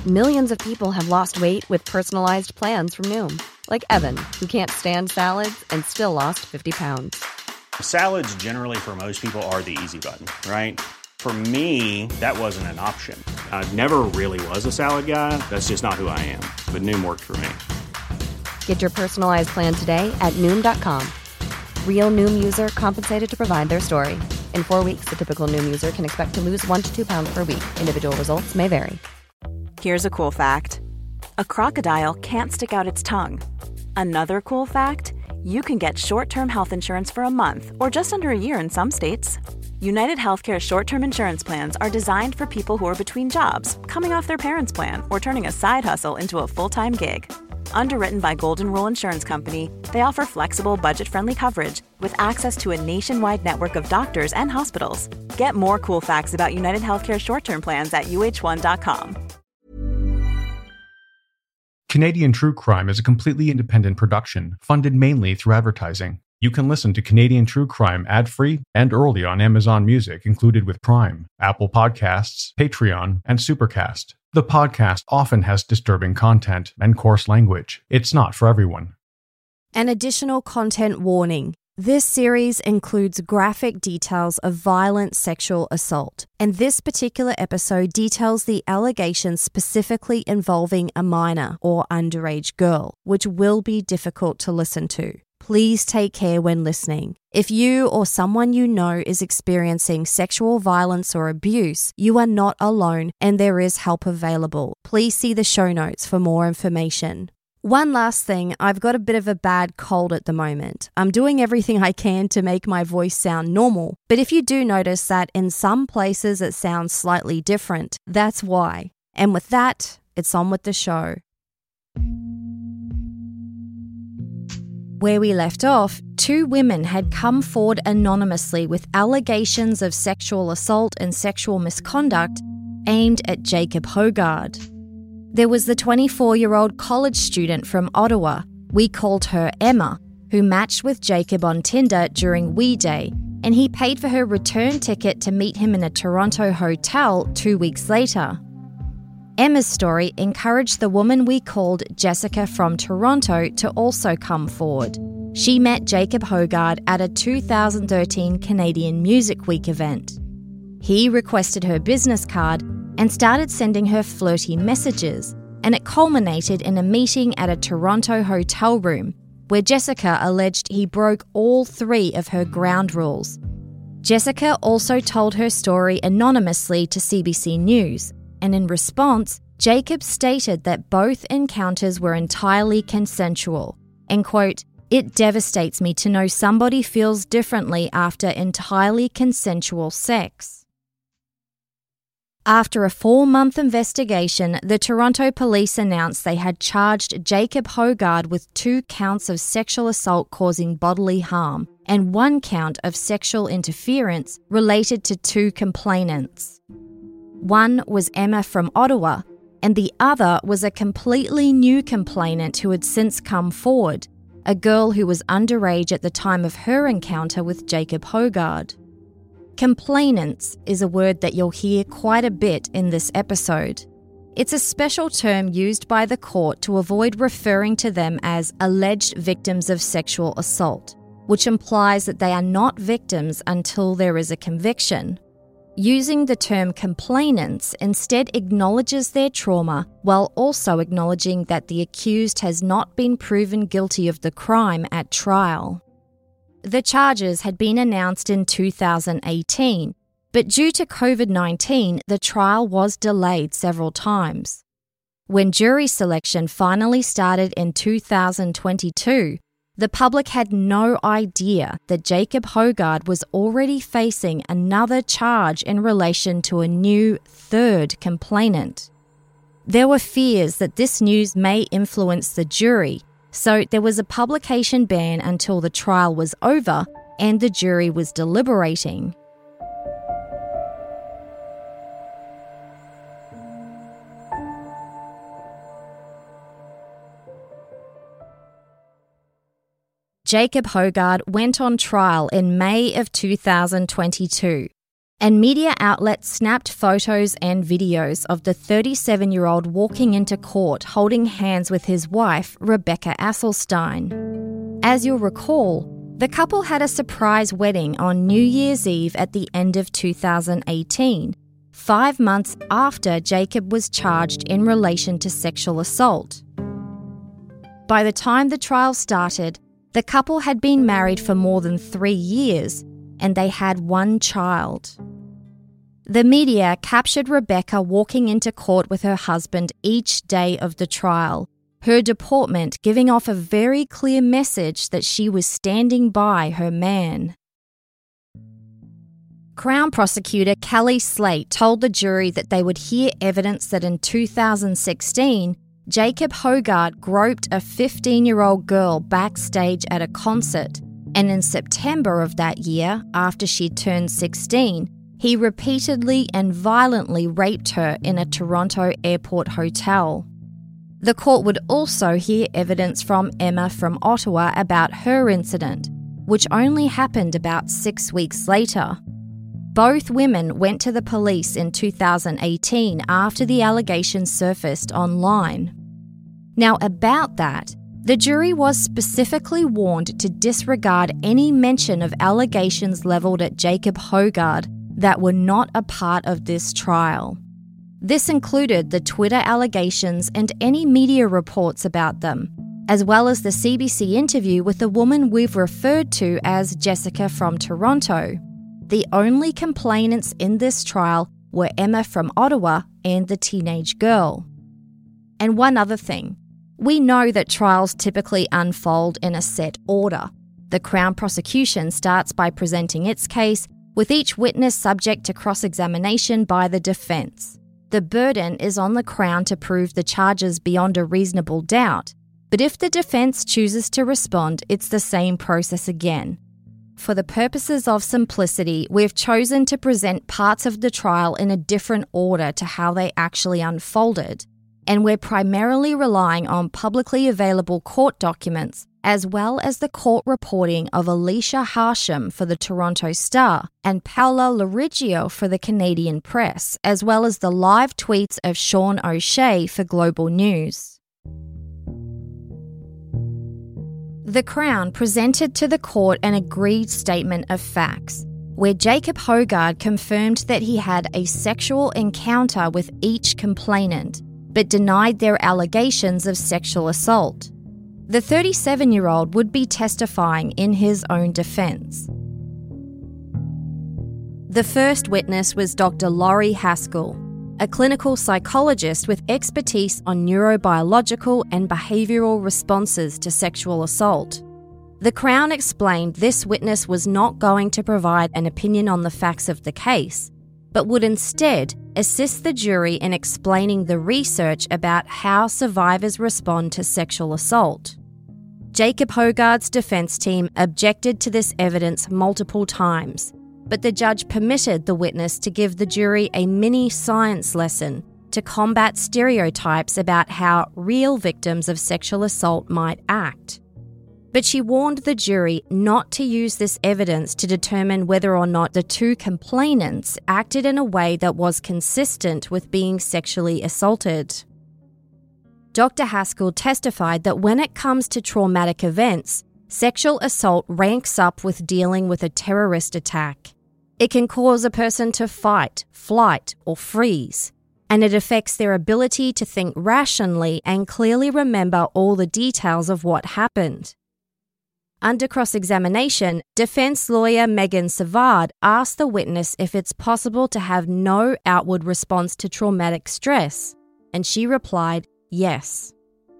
Millions of people have lost weight with personalized plans from Noom. Like Evan, who can't stand salads and still lost 50 pounds. Salads generally for most people are the easy button, right? For me, that wasn't an option. I never really was a salad guy. That's just not who I am. But Noom worked for me. Get your personalized plan today at Noom.com. Real Noom user compensated to provide their story. In 4 weeks, the typical Noom user can expect to lose 1 to 2 pounds per week. Individual results may vary. Here's a cool fact. A crocodile can't stick out its tongue. Another cool fact, you can get short-term health insurance for a month or just under a year in some states. United Healthcare short-term insurance plans are designed for people who are between jobs, coming off their parents' plan, or turning a side hustle into a full-time gig. Underwritten by Golden Rule Insurance Company, they offer flexible, budget-friendly coverage with access to a nationwide network of doctors and hospitals. Get more cool facts about United Healthcare short-term plans at uh1.com. Canadian True Crime is a completely independent production, funded mainly through advertising. You can listen to Canadian True Crime ad-free and early on Amazon Music included with Prime, Apple Podcasts, Patreon, and Supercast. The podcast often has disturbing content and coarse language. It's not for everyone. An additional content warning. This series includes graphic details of violent sexual assault, and this particular episode details the allegations specifically involving a minor or underage girl, which will be difficult to listen to. Please take care when listening. If you or someone you know is experiencing sexual violence or abuse, you are not alone and there is help available. Please see the show notes for more information. One last thing, I've got a bit of a bad cold at the moment. I'm doing everything I can to make my voice sound normal, but if you do notice that in some places it sounds slightly different, that's why. And with that, it's on with the show. Where we left off, 2 women had come forward anonymously with allegations of sexual assault and sexual misconduct aimed at Jacob Hogard. There was the 24-year-old college student from Ottawa, we called her Emma, who matched with Jacob on Tinder during We Day, and he paid for her return ticket to meet him in a Toronto hotel 2 weeks later. Emma's story encouraged the woman we called Jessica from Toronto to also come forward. She met Jacob Hogard at a 2013 Canadian Music Week event. He requested her business card and started sending her flirty messages, and it culminated in a meeting at a Toronto hotel room where Jessica alleged he broke all 3 of her ground rules. Jessica also told her story anonymously to CBC News, and in response, Jacob stated that both encounters were entirely consensual, and quote, "It devastates me to know somebody feels differently after entirely consensual sex." After a 4-month investigation, the Toronto police announced they had charged Jacob Hogard with 2 counts of sexual assault causing bodily harm and 1 count of sexual interference related to 2 complainants. One was Emma from Ottawa, and the other was a completely new complainant who had since come forward, a girl who was underage at the time of her encounter with Jacob Hogard. Complainants is a word that you'll hear quite a bit in this episode. It's a special term used by the court to avoid referring to them as alleged victims of sexual assault, which implies that they are not victims until there is a conviction. Using the term complainants instead acknowledges their trauma while also acknowledging that the accused has not been proven guilty of the crime at trial. The charges had been announced in 2018, but due to COVID-19, the trial was delayed several times. When jury selection finally started in 2022, the public had no idea that Jacob Hogard was already facing another charge in relation to a new 3rd complainant. There were fears that this news may influence the jury, so there was a publication ban until the trial was over and the jury was deliberating. Jacob Hogard went on trial in May of 2022. and media outlets snapped photos and videos of the 37-year-old walking into court holding hands with his wife, Rebecca Asselstein. As you'll recall, the couple had a surprise wedding on New Year's Eve at the end of 2018, 5 months after Jacob was charged in relation to sexual assault. By the time the trial started, the couple had been married for more than 3 years, and they had one child. The media captured Rebecca walking into court with her husband each day of the trial, her deportment giving off a very clear message that she was standing by her man. Crown prosecutor Kelly Slate told the jury that they would hear evidence that in 2016, Jacob Hogarth groped a 15-year-old girl backstage at a concert, and in September of that year, after she turned 16, he repeatedly and violently raped her in a Toronto airport hotel. The court would also hear evidence from Emma from Ottawa about her incident, which only happened about 6 weeks later. Both women went to the police in 2018 after the allegations surfaced online. Now, about that, the jury was specifically warned to disregard any mention of allegations levelled at Jacob Hogarth that were not a part of this trial. This included the Twitter allegations and any media reports about them, as well as the CBC interview with the woman we've referred to as Jessica from Toronto. The only complainants in this trial were Emma from Ottawa and the teenage girl. And one other thing. We know that trials typically unfold in a set order. The Crown prosecution starts by presenting its case, with each witness subject to cross-examination by the defence. The burden is on the Crown to prove the charges beyond a reasonable doubt, but if the defence chooses to respond, it's the same process again. For the purposes of simplicity, we've chosen to present parts of the trial in a different order to how they actually unfolded, and we're primarily relying on publicly available court documents as well as the court reporting of Alicia Harsham for the Toronto Star and Paula Lorigio for the Canadian Press, as well as the live tweets of Sean O'Shea for Global News. The Crown presented to the court an agreed statement of facts, where Jacob Hogarth confirmed that he had a sexual encounter with each complainant, but denied their allegations of sexual assault. The 37-year-old would be testifying in his own defence. The first witness was Dr. Laurie Haskell, a clinical psychologist with expertise on neurobiological and behavioural responses to sexual assault. The Crown explained this witness was not going to provide an opinion on the facts of the case, but would instead assist the jury in explaining the research about how survivors respond to sexual assault. Jacob Hogarth's defence team objected to this evidence multiple times, but the judge permitted the witness to give the jury a mini science lesson to combat stereotypes about how real victims of sexual assault might act. But she warned the jury not to use this evidence to determine whether or not the two complainants acted in a way that was consistent with being sexually assaulted. Dr. Haskell testified that when it comes to traumatic events, sexual assault ranks up with dealing with a terrorist attack. It can cause a person to fight, flight, or freeze, and it affects their ability to think rationally and clearly remember all the details of what happened. Under cross-examination, defence lawyer Megan Savard asked the witness if it's possible to have no outward response to traumatic stress, and she replied, yes.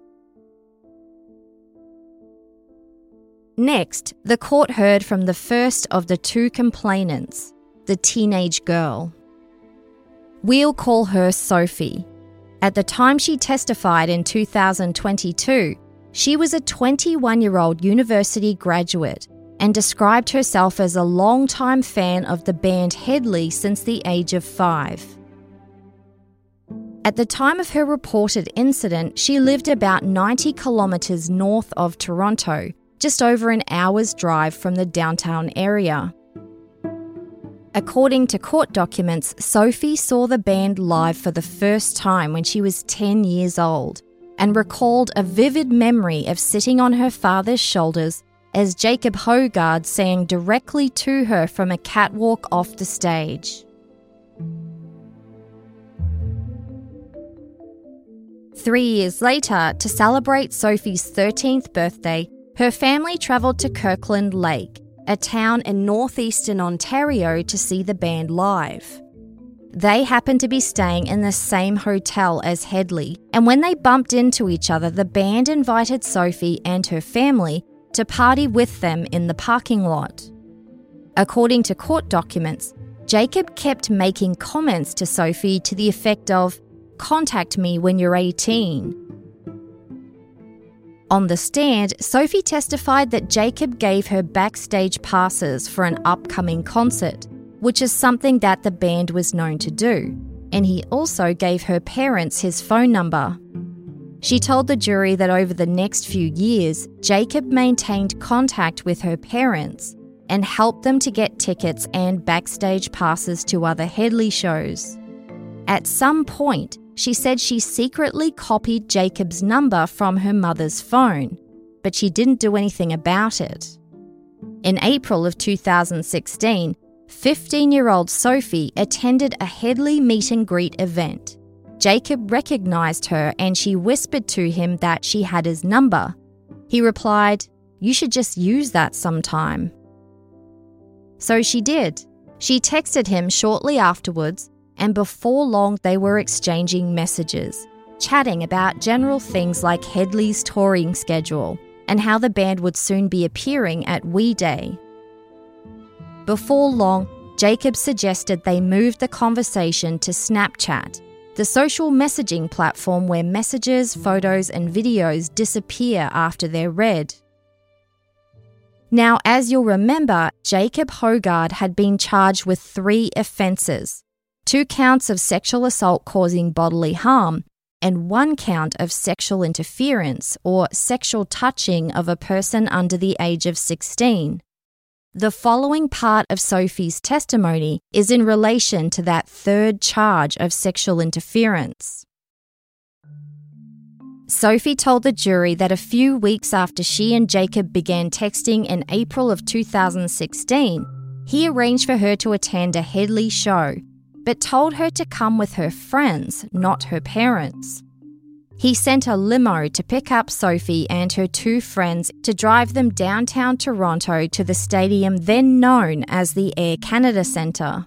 Next, the court heard from the first of the two complainants, the teenage girl. We'll call her Sophie. At the time she testified in 2022, she was a 21-year-old university graduate and described herself as a long-time fan of the band Headley since the age of 5. At the time of her reported incident, she lived about 90 kilometres north of Toronto, just over an hour's drive from the downtown area. According to court documents, Sophie saw the band live for the first time when she was 10 years old and recalled a vivid memory of sitting on her father's shoulders as Jacob Hogarth sang directly to her from a catwalk off the stage. Three years later, to celebrate Sophie's 13th birthday, her family travelled to Kirkland Lake, a town in northeastern Ontario, to see the band live. They happened to be staying in the same hotel as Hedley, and when they bumped into each other, the band invited Sophie and her family to party with them in the parking lot. According to court documents, Jacob kept making comments to Sophie to the effect of, "Contact me when you're 18. On the stand, Sophie testified that Jacob gave her backstage passes for an upcoming concert, which is something that the band was known to do, and he also gave her parents his phone number. She told the jury that over the next few years, Jacob maintained contact with her parents and helped them to get tickets and backstage passes to other Hedley shows. At some point, she said she secretly copied Jacob's number from her mother's phone, but she didn't do anything about it. In April of 2016, 15-year-old Sophie attended a Hedley meet and greet event. Jacob recognised her and she whispered to him that she had his number. He replied, "You should just use that sometime." So she did. She texted him shortly afterwards, and before long they were exchanging messages, chatting about general things like Hedley's touring schedule and how the band would soon be appearing at We Day. Before long, Jacob suggested they move the conversation to Snapchat, the social messaging platform where messages, photos and videos disappear after they're read. Now, as you'll remember, Jacob Hogarth had been charged with 3 offences: 2 counts of sexual assault causing bodily harm, and 1 count of sexual interference or sexual touching of a person under the age of 16. The following part of Sophie's testimony is in relation to that 3rd charge of sexual interference. Sophie told the jury that a few weeks after she and Jacob began texting in April of 2016, he arranged for her to attend a Hedley show, but told her to come with her friends, not her parents. He sent a limo to pick up Sophie and her 2 friends to drive them downtown Toronto to the stadium then known as the Air Canada Centre.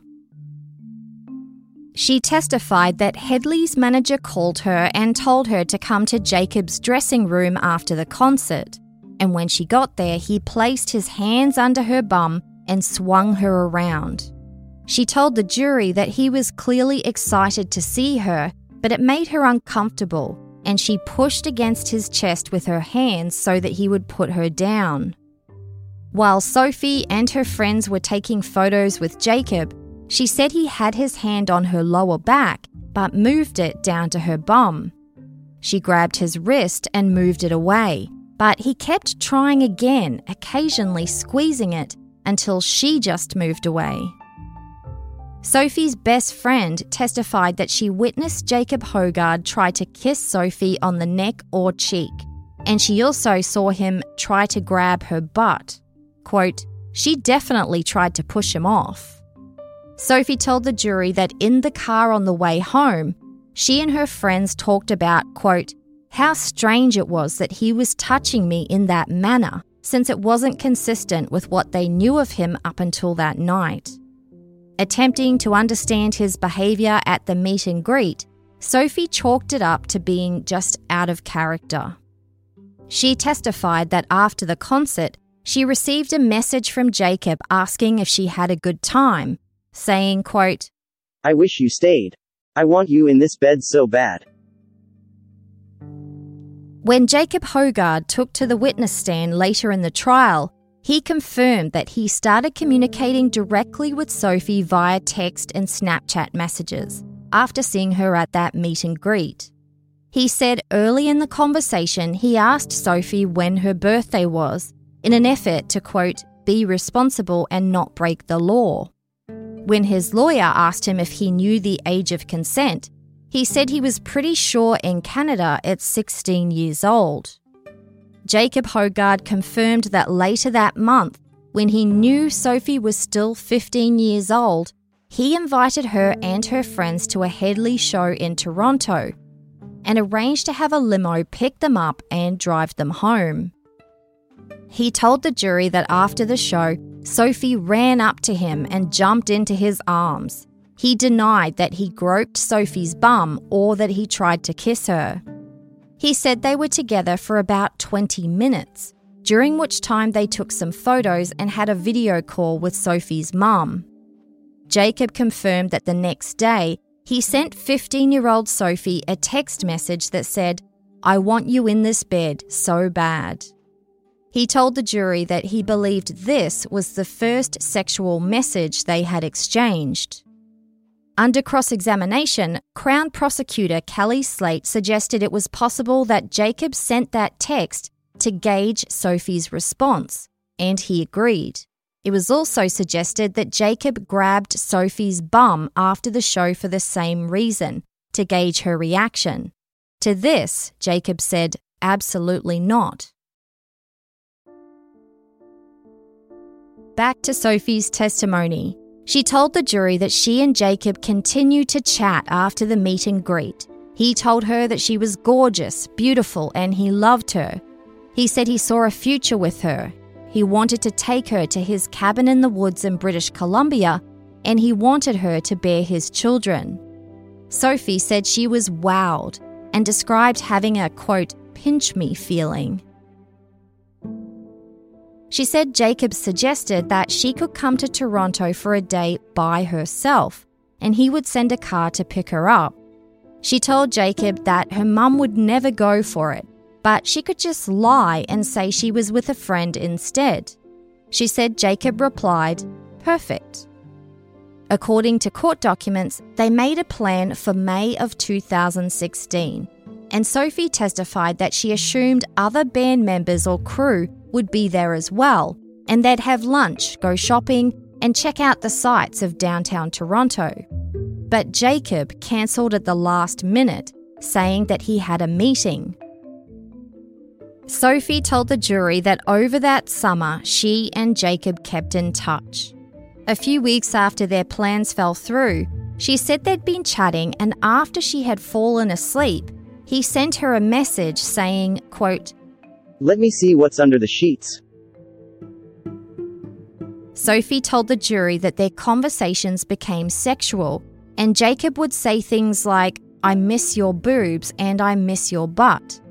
She testified that Hedley's manager called her and told her to come to Jacob's dressing room after the concert, and when she got there, he placed his hands under her bum and swung her around. She told the jury that he was clearly excited to see her, but it made her uncomfortable, and she pushed against his chest with her hands so that he would put her down. While Sophie and her friends were taking photos with Jacob, she said he had his hand on her lower back, but moved it down to her bum. She grabbed his wrist and moved it away, but he kept trying again, occasionally squeezing it, until she just moved away. Sophie's best friend testified that she witnessed Jacob Hogarth try to kiss Sophie on the neck or cheek, and she also saw him try to grab her butt. Quote, "She definitely tried to push him off." Sophie told the jury that in the car on the way home, she and her friends talked about, quote, "how strange it was that he was touching me in that manner, since it wasn't consistent with what they knew of him up until that night." Attempting to understand his behaviour at the meet and greet, Sophie chalked it up to being just out of character. She testified that after the concert, she received a message from Jacob asking if she had a good time, saying, quote, "I wish you stayed. I want you in this bed so bad." When Jacob Hogarth took to the witness stand later in the trial, he confirmed that he started communicating directly with Sophie via text and Snapchat messages after seeing her at that meet and greet. He said early in the conversation he asked Sophie when her birthday was in an effort to, quote, "be responsible and not break the law." When his lawyer asked him if he knew the age of consent, he said he was pretty sure in Canada it's 16 years old. Jacob Hogard confirmed that later that month, when he knew Sophie was still 15 years old, he invited her and her friends to a Headley show in Toronto and arranged to have a limo pick them up and drive them home. He told the jury that after the show, Sophie ran up to him and jumped into his arms. He denied that he groped Sophie's bum or that he tried to kiss her. He said they were together for about 20 minutes, during which time they took some photos and had a video call with Sophie's mum. Jacob confirmed that the next day, he sent 15-year-old Sophie a text message that said, "I want you in this bed so bad." He told the jury that he believed this was the first sexual message they had exchanged. Under cross-examination, Crown Prosecutor Kelly Slate suggested it was possible that Jacob sent that text to gauge Sophie's response, and he agreed. It was also suggested that Jacob grabbed Sophie's bum after the show for the same reason, to gauge her reaction. To this, Jacob said, "Absolutely not." Back to Sophie's testimony. She told the jury that she and Jacob continued to chat after the meet and greet. He told her that she was gorgeous, beautiful, and he loved her. He said he saw a future with her. He wanted to take her to his cabin in the woods in British Columbia, and he wanted her to bear his children. Sophie said she was wowed and described having a, quote, pinch me feeling. She said Jacob suggested that she could come to Toronto for a day by herself, and he would send a car to pick her up. She told Jacob that her mum would never go for it, but she could just lie and say she was with a friend instead. She said Jacob replied, "Perfect." According to court documents, they made a plan for May of 2016, and Sophie testified that she assumed other band members or crew would be there as well, and they'd have lunch, go shopping, and check out the sights of downtown Toronto. But Jacob cancelled at the last minute, saying that he had a meeting. Sophie told the jury that over that summer, she and Jacob kept in touch. A few weeks after their plans fell through, she said they'd been chatting, and after she had fallen asleep, he sent her a message saying, quote, "Let me see what's under the sheets." Sophie told the jury that their conversations became sexual, and Jacob would say things like, "I miss your boobs and I miss your butt."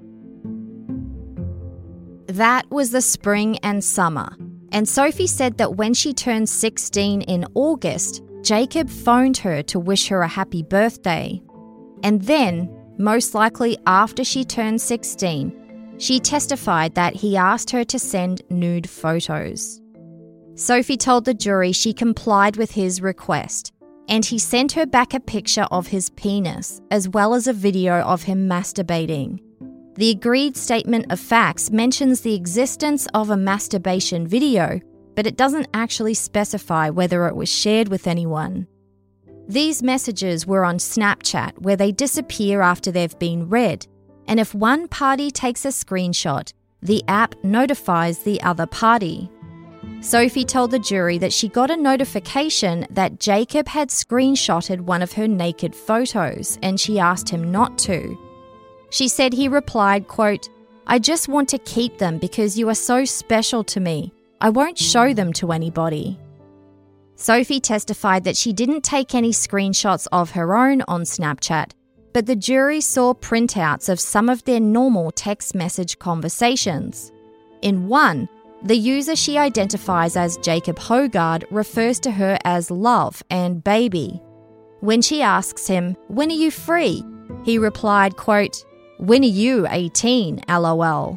That was the spring and summer, and Sophie said that when she turned 16 in August, Jacob phoned her to wish her a happy birthday. And then, most likely after she turned 16, she testified that he asked her to send nude photos. Sophie told the jury she complied with his request, and he sent her back a picture of his penis, as well as a video of him masturbating. The agreed statement of facts mentions the existence of a masturbation video, but it doesn't actually specify whether it was shared with anyone. These messages were on Snapchat, where they disappear after they've been read, and if one party takes a screenshot, the app notifies the other party. Sophie told the jury that she got a notification that Jacob had screenshotted one of her naked photos, and she asked him not to. She said he replied, quote, "I just want to keep them because you are so special to me. I won't show them to anybody." Sophie testified that she didn't take any screenshots of her own on Snapchat, but the jury saw printouts of some of their normal text message conversations. In one, the user she identifies as Jacob Hogard refers to her as love and baby. When she asks him, "When are you free?" he replied, quote, "When are you 18, LOL."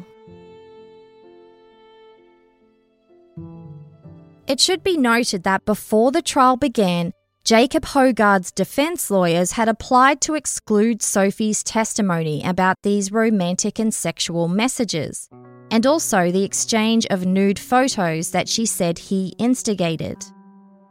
It should be noted that before the trial began, Jacob Hogard's defense lawyers had applied to exclude Sophie's testimony about these romantic and sexual messages, and also the exchange of nude photos that she said he instigated.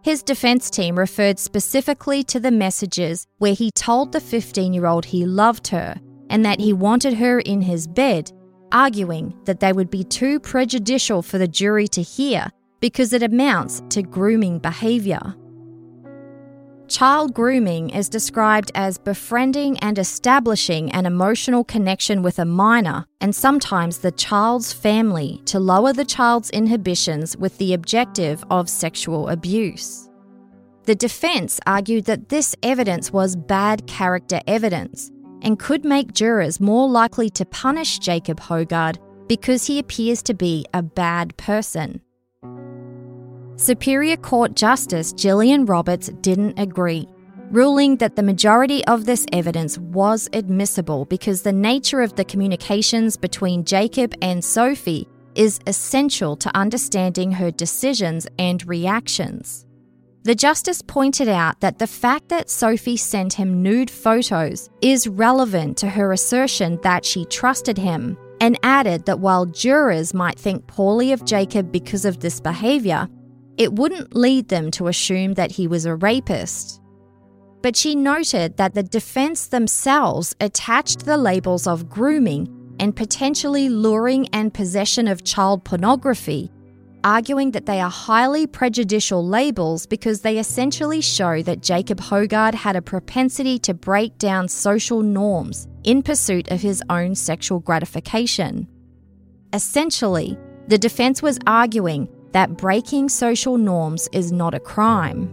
His defense team referred specifically to the messages where he told the 15-year-old he loved her and that he wanted her in his bed, arguing that they would be too prejudicial for the jury to hear because it amounts to grooming behaviour. Child grooming is described as befriending and establishing an emotional connection with a minor and sometimes the child's family to lower the child's inhibitions with the objective of sexual abuse. The defence argued that this evidence was bad character evidence and could make jurors more likely to punish Jacob Hoggard because he appears to be a bad person. Superior Court Justice Gillian Roberts didn't agree, ruling that the majority of this evidence was admissible because the nature of the communications between Jacob and Sophie is essential to understanding her decisions and reactions. The justice pointed out that the fact that Sophie sent him nude photos is relevant to her assertion that she trusted him, and added that while jurors might think poorly of Jacob because of this behaviour, it wouldn't lead them to assume that he was a rapist. But she noted that the defence themselves attached the labels of grooming and potentially luring and possession of child pornography, arguing that they are highly prejudicial labels because they essentially show that Jacob Hoggard had a propensity to break down social norms in pursuit of his own sexual gratification. Essentially, the defence was arguing that breaking social norms is not a crime.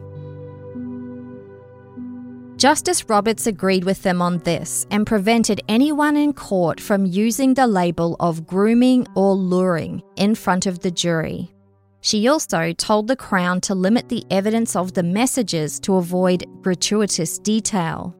Justice Roberts agreed with them on this and prevented anyone in court from using the label of grooming or luring in front of the jury. She also told the Crown to limit the evidence of the messages to avoid gratuitous detail.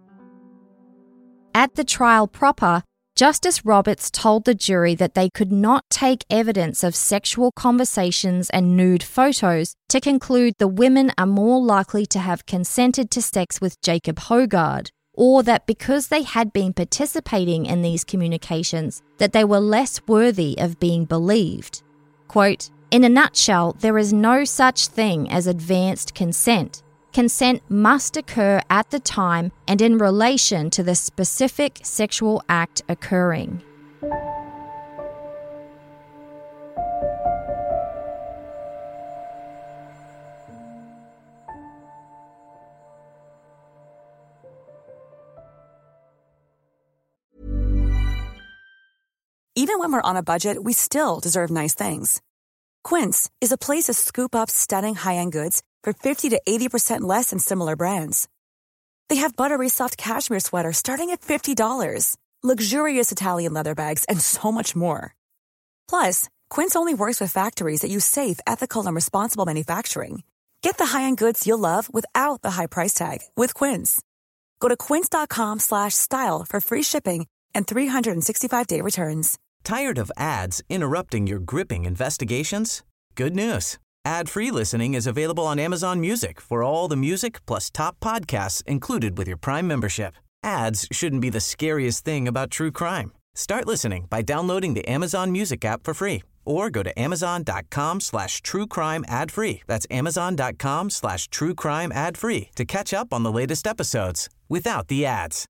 At the trial proper, Justice Roberts told the jury that they could not take evidence of sexual conversations and nude photos to conclude the women are more likely to have consented to sex with Jacob Hoggard, or that because they had been participating in these communications, that they were less worthy of being believed. Quote, "In a nutshell, there is no such thing as advanced consent. Consent must occur at the time and in relation to the specific sexual act occurring." Even when we're on a budget, we still deserve nice things. Quince is a place to scoop up stunning high-end goods for 50 to 80% less than similar brands. They have buttery soft cashmere sweaters starting at $50, luxurious Italian leather bags, and so much more. Plus, Quince only works with factories that use safe, ethical, and responsible manufacturing. Get the high-end goods you'll love without the high price tag with Quince. Go to quince.com/style for free shipping and 365-day returns. Tired of ads interrupting your gripping investigations? Good news. Ad-free listening is available on Amazon Music for all the music plus top podcasts included with your Prime membership. Ads shouldn't be the scariest thing about true crime. Start listening by downloading the Amazon Music app for free or go to amazon.com/truecrime ad-free. That's amazon.com/truecrime ad-free to catch up on the latest episodes without the ads.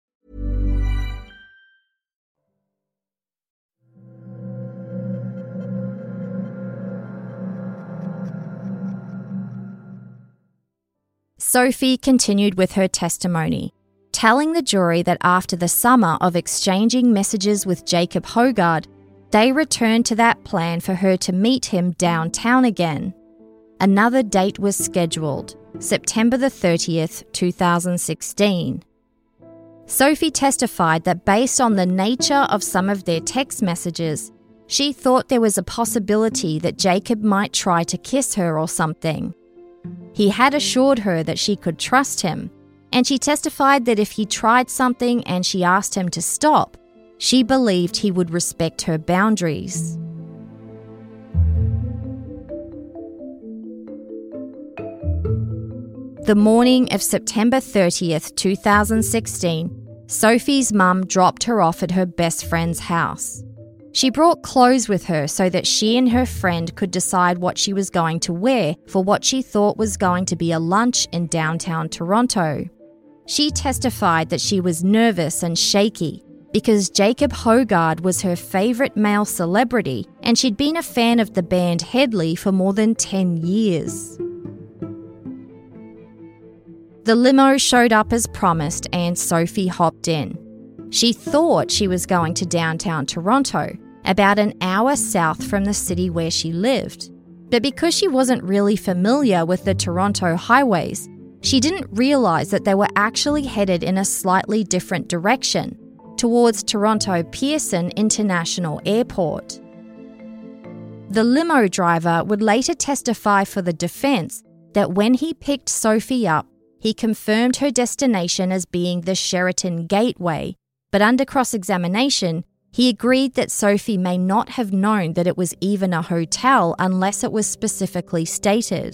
Sophie continued with her testimony, telling the jury that after the summer of exchanging messages with Jacob Hoggard, they returned to that plan for her to meet him downtown again. Another date was scheduled, September the 30th, 2016. Sophie testified that based on the nature of some of their text messages, she thought there was a possibility that Jacob might try to kiss her or something. He had assured her that she could trust him, and she testified that if he tried something and she asked him to stop, she believed he would respect her boundaries. The morning of September 30th, 2016, Sophie's mum dropped her off at her best friend's house. She brought clothes with her so that she and her friend could decide what she was going to wear for what she thought was going to be a lunch in downtown Toronto. She testified that she was nervous and shaky because Jacob Hogarth was her favourite male celebrity and she'd been a fan of the band Headley for more than 10 years. The limo showed up as promised and Sophie hopped in. She thought she was going to downtown Toronto, about an hour south from the city where she lived. But because she wasn't really familiar with the Toronto highways, she didn't realise that they were actually headed in a slightly different direction, towards Toronto Pearson International Airport. The limo driver would later testify for the defence that when he picked Sophie up, he confirmed her destination as being the Sheraton Gateway, but under cross-examination, he agreed that Sophie may not have known that it was even a hotel unless it was specifically stated.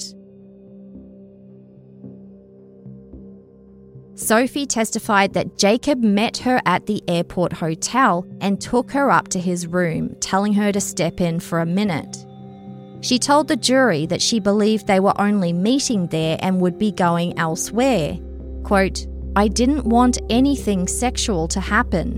Sophie testified that Jacob met her at the airport hotel and took her up to his room, telling her to step in for a minute. She told the jury that she believed they were only meeting there and would be going elsewhere. Quote, "I didn't want anything sexual to happen."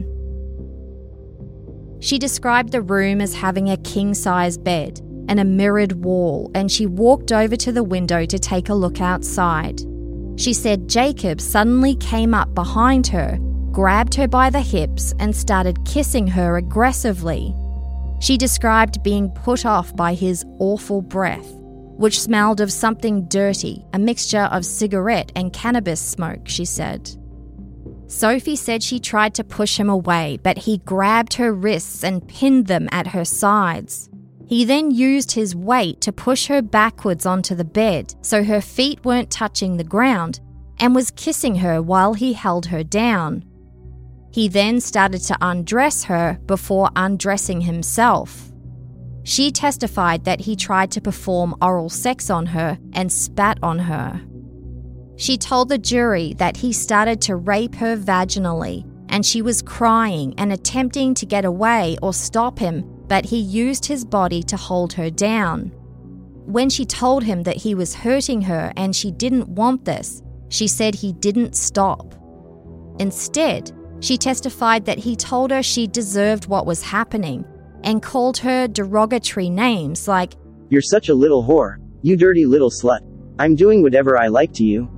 She described the room as having a king-size bed and a mirrored wall, and she walked over to the window to take a look outside. She said Jacob suddenly came up behind her, grabbed her by the hips, and started kissing her aggressively. She described being put off by his awful breath, which smelled of something dirty, a mixture of cigarette and cannabis smoke, she said. Sophie said she tried to push him away, but he grabbed her wrists and pinned them at her sides. He then used his weight to push her backwards onto the bed so her feet weren't touching the ground and was kissing her while he held her down. He then started to undress her before undressing himself. She testified that he tried to perform oral sex on her and spat on her. She told the jury that he started to rape her vaginally and she was crying and attempting to get away or stop him, but he used his body to hold her down. When she told him that he was hurting her and she didn't want this, she said he didn't stop. Instead, she testified that he told her she deserved what was happening and called her derogatory names like, "You're such a little whore. You dirty little slut. I'm doing whatever I like to you."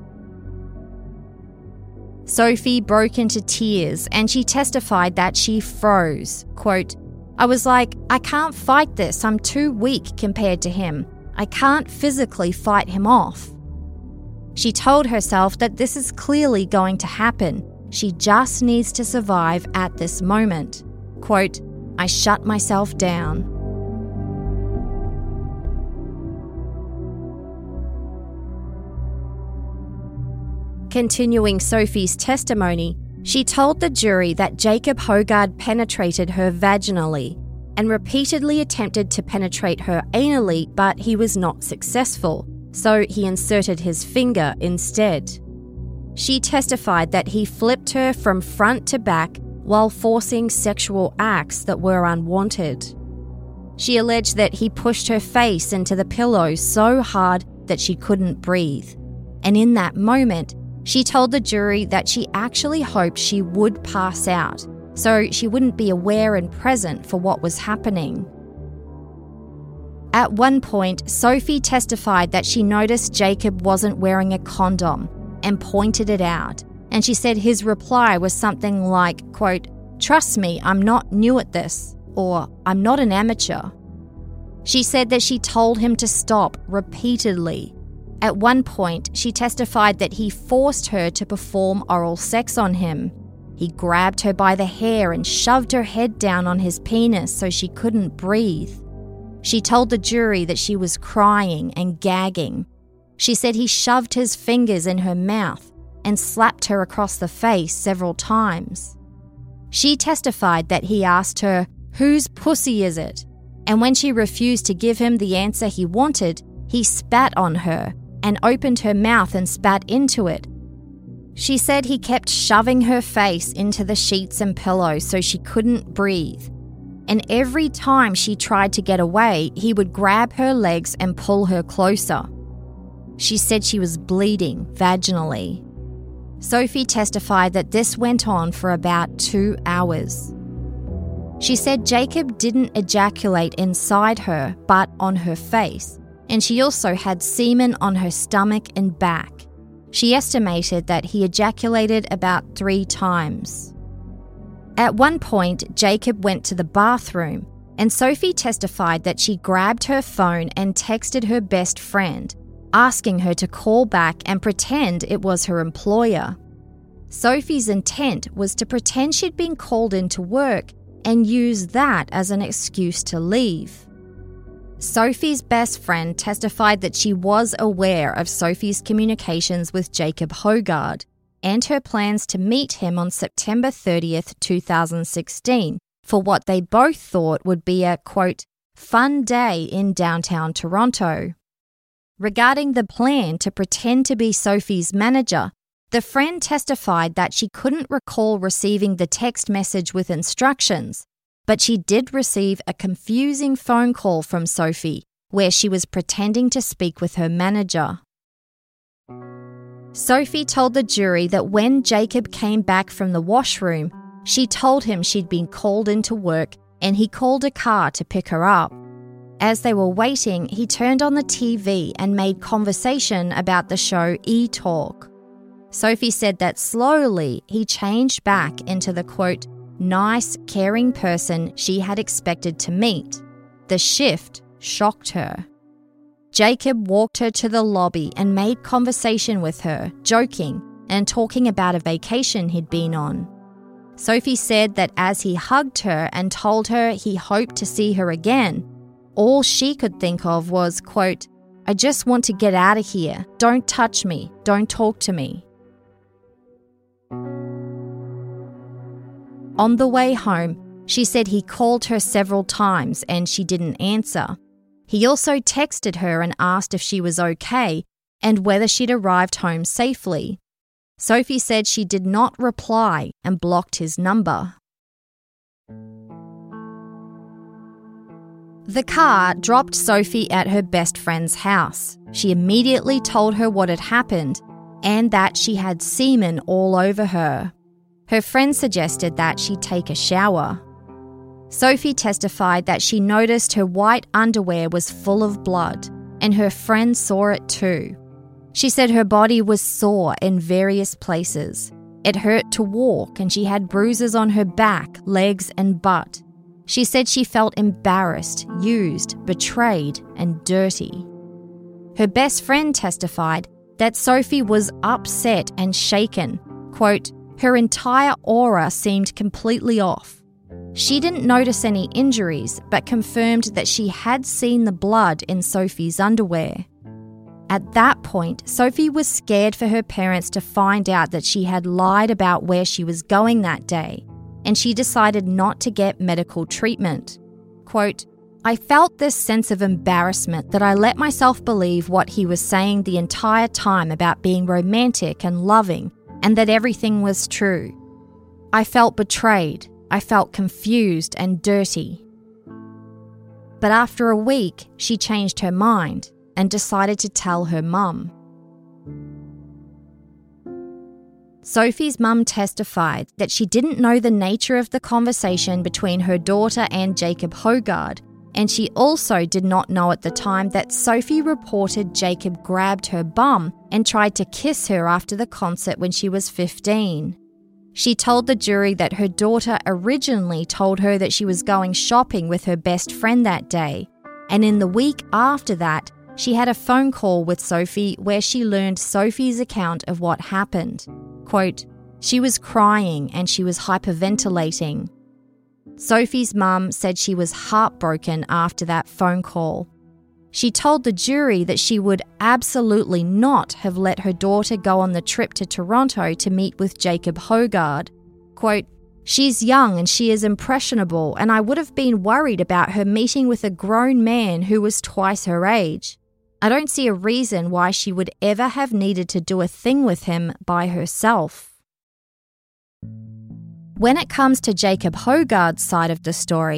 Sophie broke into tears and she testified that she froze. Quote, "I was like, I can't fight this. I'm too weak compared to him. I can't physically fight him off." She told herself that this is clearly going to happen. She just needs to survive at this moment. Quote, "I shut myself down." Continuing Sophie's testimony, she told the jury that Jacob Hogarth penetrated her vaginally and repeatedly attempted to penetrate her anally, but he was not successful, so he inserted his finger instead. She testified that he flipped her from front to back while forcing sexual acts that were unwanted. She alleged that he pushed her face into the pillow so hard that she couldn't breathe, and in that moment, she told the jury that she actually hoped she would pass out, so she wouldn't be aware and present for what was happening. At one point, Sophie testified that she noticed Jacob wasn't wearing a condom and pointed it out, and she said his reply was something like, quote, "Trust me, I'm not new at this," or "I'm not an amateur." She said that she told him to stop repeatedly. At one point, she testified that he forced her to perform oral sex on him. He grabbed her by the hair and shoved her head down on his penis so she couldn't breathe. She told the jury that she was crying and gagging. She said he shoved his fingers in her mouth and slapped her across the face several times. She testified that he asked her, "Whose pussy is it?" And when she refused to give him the answer he wanted, he spat on her and opened her mouth and spat into it. She said he kept shoving her face into the sheets and pillows so she couldn't breathe. and every time she tried to get away, he would grab her legs and pull her closer. She said she was bleeding vaginally. Sophie testified that this went on for about 2 hours. She said Jacob didn't ejaculate inside her, but on her face, and she also had semen on her stomach and back. She estimated that he ejaculated about 3 times. At one point, Jacob went to the bathroom, and Sophie testified that she grabbed her phone and texted her best friend, asking her to call back and pretend it was her employer. Sophie's intent was to pretend she'd been called into work and use that as an excuse to leave. Sophie's best friend testified that she was aware of Sophie's communications with Jacob Hogard and her plans to meet him on September 30th, 2016, for what they both thought would be a, quote, fun day in downtown Toronto. Regarding the plan to pretend to be Sophie's manager, the friend testified that she couldn't recall receiving the text message with instructions, but she did receive a confusing phone call from Sophie where she was pretending to speak with her manager. Sophie told the jury that when Jacob came back from the washroom, she told him she'd been called into work and he called a car to pick her up. As they were waiting, he turned on the TV and made conversation about the show E-Talk. Sophie said that slowly he changed back into the, quote, nice, caring person she had expected to meet. The shift shocked her. Jacob walked her to the lobby and made conversation with her, joking and talking about a vacation he'd been on. Sophie said that as he hugged her and told her he hoped to see her again, all she could think of was, quote, I just want to get out of here. Don't touch me. Don't talk to me. On the way home, she said he called her several times and she didn't answer. He also texted her and asked if she was okay and whether she'd arrived home safely. Sophie said she did not reply and blocked his number. The car dropped Sophie at her best friend's house. She immediately told her what had happened and that she had semen all over her. Her friend suggested that she take a shower. Sophie testified that she noticed her white underwear was full of blood, and her friend saw it too. She said her body was sore in various places. It hurt to walk, and she had bruises on her back, legs, and butt. She said she felt embarrassed, used, betrayed, and dirty. Her best friend testified that Sophie was upset and shaken. Quote, her entire aura seemed completely off. She didn't notice any injuries, but confirmed that she had seen the blood in Sophie's underwear. At that point, Sophie was scared for her parents to find out that she had lied about where she was going that day, and she decided not to get medical treatment. Quote, I felt this sense of embarrassment that I let myself believe what he was saying the entire time about being romantic and loving, and that everything was true. I felt betrayed. I felt confused and dirty. But after a week, she changed her mind and decided to tell her mum. Sophie's mum testified that she didn't know the nature of the conversation between her daughter and Jacob Hogard, and she also did not know at the time that Sophie reported Jacob grabbed her bum and tried to kiss her after the concert when she was 15. She told the jury that her daughter originally told her that she was going shopping with her best friend that day, and in the week after that, she had a phone call with Sophie where she learned Sophie's account of what happened. Quote, she was crying and she was hyperventilating. Sophie's mum said she was heartbroken after that phone call. She told the jury that she would absolutely not have let her daughter go on the trip to Toronto to meet with Jacob Hogard. Quote, she's young and she is impressionable, and I would have been worried about her meeting with a grown man who was twice her age. I don't see a reason why she would ever have needed to do a thing with him by herself. When it comes to Jacob Hogard's side of the story,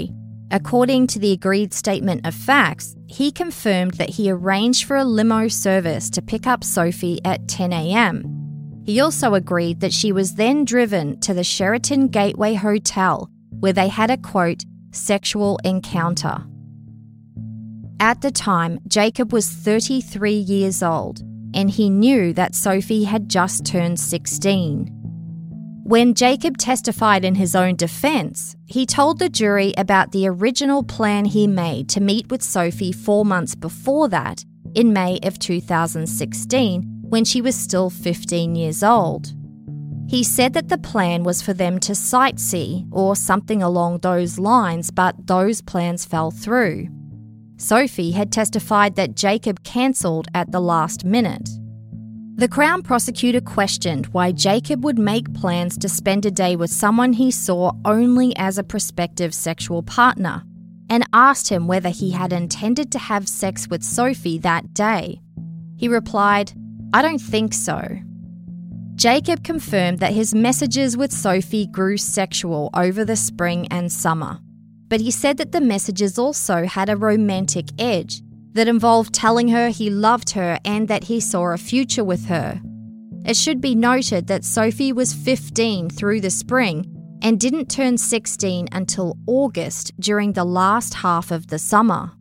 According to the agreed statement of facts, he confirmed that he arranged for a limo service to pick up Sophie at 10 a.m. He also agreed that she was then driven to the Sheraton Gateway Hotel, where they had a, quote, sexual encounter. At the time, Jacob was 33 years old, and he knew that Sophie had just turned 16. When Jacob testified in his own defense, he told the jury about the original plan he made to meet with Sophie 4 months before that, in May of 2016, when she was still 15 years old. He said that the plan was for them to sightsee or something along those lines, but those plans fell through. Sophie had testified that Jacob cancelled at the last minute. The Crown prosecutor questioned why Jacob would make plans to spend a day with someone he saw only as a prospective sexual partner, and asked him whether he had intended to have sex with Sophie that day. He replied, "I don't think so." Jacob confirmed that his messages with Sophie grew sexual over the spring and summer, but he said that the messages also had a romantic edge that involved telling her he loved her and that he saw a future with her. It should be noted that Sophie was 15 through the spring and didn't turn 16 until August during the last half of the summer.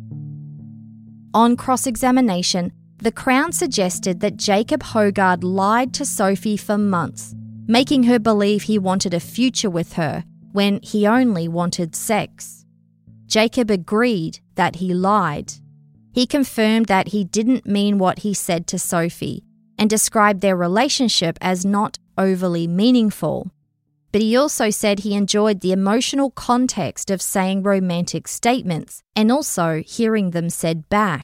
On cross-examination, the Crown suggested that Jacob Hogarth lied to Sophie for months, making her believe he wanted a future with her when he only wanted sex. Jacob agreed that he lied. He confirmed that he didn't mean what he said to Sophie and described their relationship as not overly meaningful. But he also said he enjoyed the emotional context of saying romantic statements and also hearing them said back.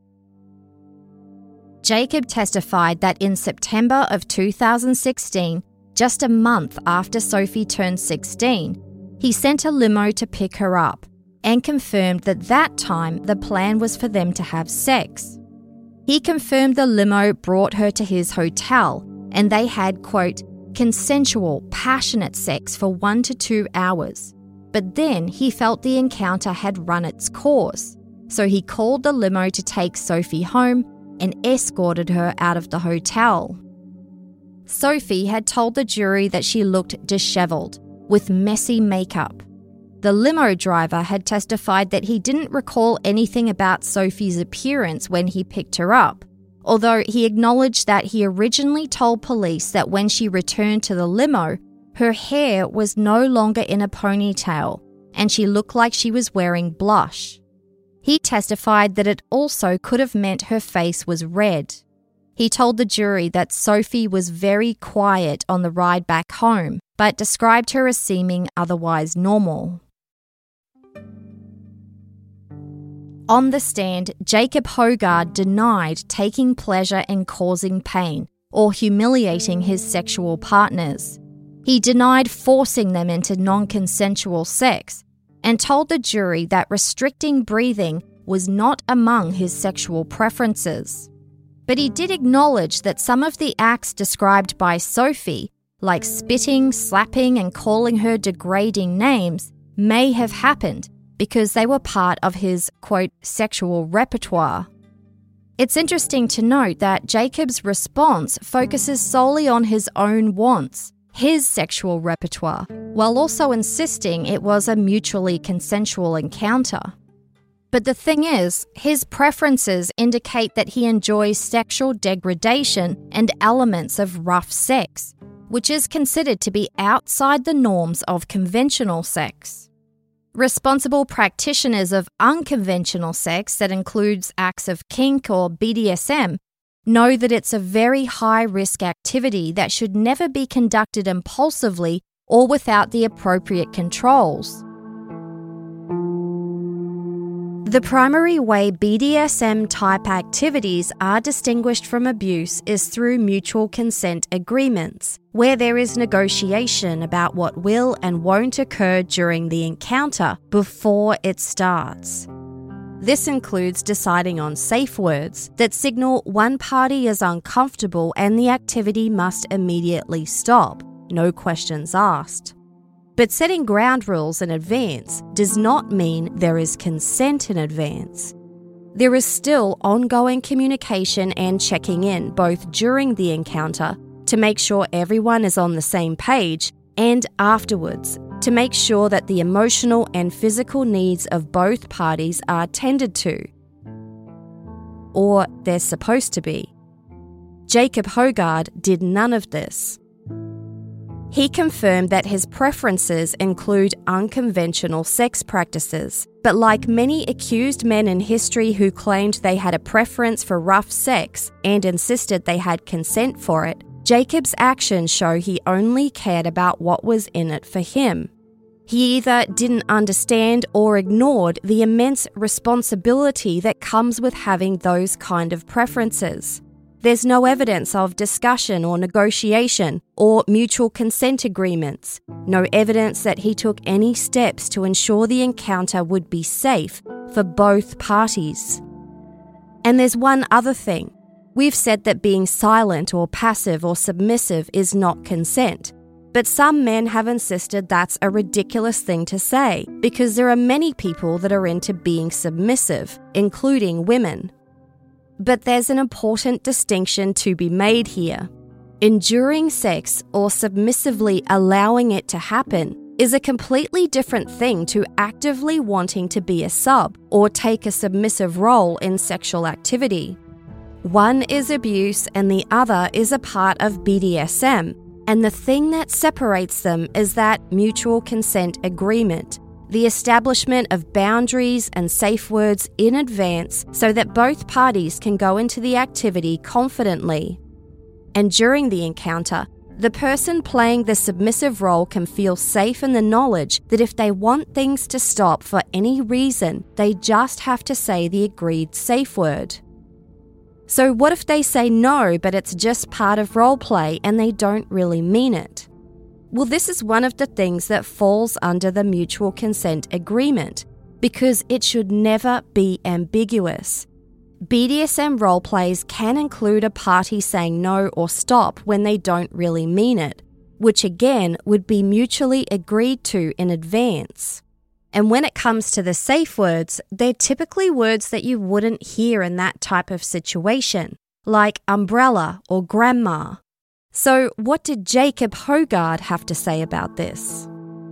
Jacob testified that in September of 2016, just a month after Sophie turned 16, he sent a limo to pick her up and confirmed that that time the plan was for them to have sex. He confirmed the limo brought her to his hotel and they had, quote, consensual, passionate sex for 1 to 2 hours. But then he felt the encounter had run its course, so he called the limo to take Sophie home and escorted her out of the hotel. Sophie had told the jury that she looked dishevelled, with messy makeup. The limo driver had testified that he didn't recall anything about Sophie's appearance when he picked her up, although he acknowledged that he originally told police that when she returned to the limo, her hair was no longer in a ponytail and she looked like she was wearing blush. He testified that it also could have meant her face was red. He told the jury that Sophie was very quiet on the ride back home, but described her as seeming otherwise normal. On the stand, Jacob Hogarth denied taking pleasure in causing pain or humiliating his sexual partners. He denied forcing them into non-consensual sex and told the jury that restricting breathing was not among his sexual preferences. But he did acknowledge that some of the acts described by Sophie, like spitting, slapping, and calling her degrading names, may have happened because they were part of his, quote, sexual repertoire. It's interesting to note that Jacob's response focuses solely on his own wants, his sexual repertoire, while also insisting it was a mutually consensual encounter. But the thing is, his preferences indicate that he enjoys sexual degradation and elements of rough sex, which is considered to be outside the norms of conventional sex. Responsible practitioners of unconventional sex that includes acts of kink or BDSM know that it's a very high-risk activity that should never be conducted impulsively or without the appropriate controls. The primary way BDSM-type activities are distinguished from abuse is through mutual consent agreements, where there is negotiation about what will and won't occur during the encounter before it starts. This includes deciding on safe words that signal one party is uncomfortable and the activity must immediately stop, no questions asked. But setting ground rules in advance does not mean there is consent in advance. There is still ongoing communication and checking in, both during the encounter to make sure everyone is on the same page, and afterwards to make sure that the emotional and physical needs of both parties are tended to. Or they're supposed to be. Jacob Hogard did none of this. He confirmed that his preferences include unconventional sex practices, but like many accused men in history who claimed they had a preference for rough sex and insisted they had consent for it, Jacob's actions show he only cared about what was in it for him. He either didn't understand or ignored the immense responsibility that comes with having those kind of preferences. There's no evidence of discussion or negotiation or mutual consent agreements. No evidence that he took any steps to ensure the encounter would be safe for both parties. And there's one other thing. We've said that being silent or passive or submissive is not consent. But some men have insisted that's a ridiculous thing to say because there are many people that are into being submissive, including women. But there's an important distinction to be made here. Enduring sex or submissively allowing it to happen is a completely different thing to actively wanting to be a sub or take a submissive role in sexual activity. One is abuse and the other is a part of BDSM, and the thing that separates them is that mutual consent agreement. The establishment of boundaries and safe words in advance so that both parties can go into the activity confidently. And during the encounter, the person playing the submissive role can feel safe in the knowledge that if they want things to stop for any reason, they just have to say the agreed safe word. So what if they say no, but it's just part of role play and they don't really mean it? Well, this is one of the things that falls under the mutual consent agreement, because it should never be ambiguous. BDSM roleplays can include a party saying no or stop when they don't really mean it, which again would be mutually agreed to in advance. And when it comes to the safe words, they're typically words that you wouldn't hear in that type of situation, like umbrella or grandma. So what did Jacob Hogard have to say about this?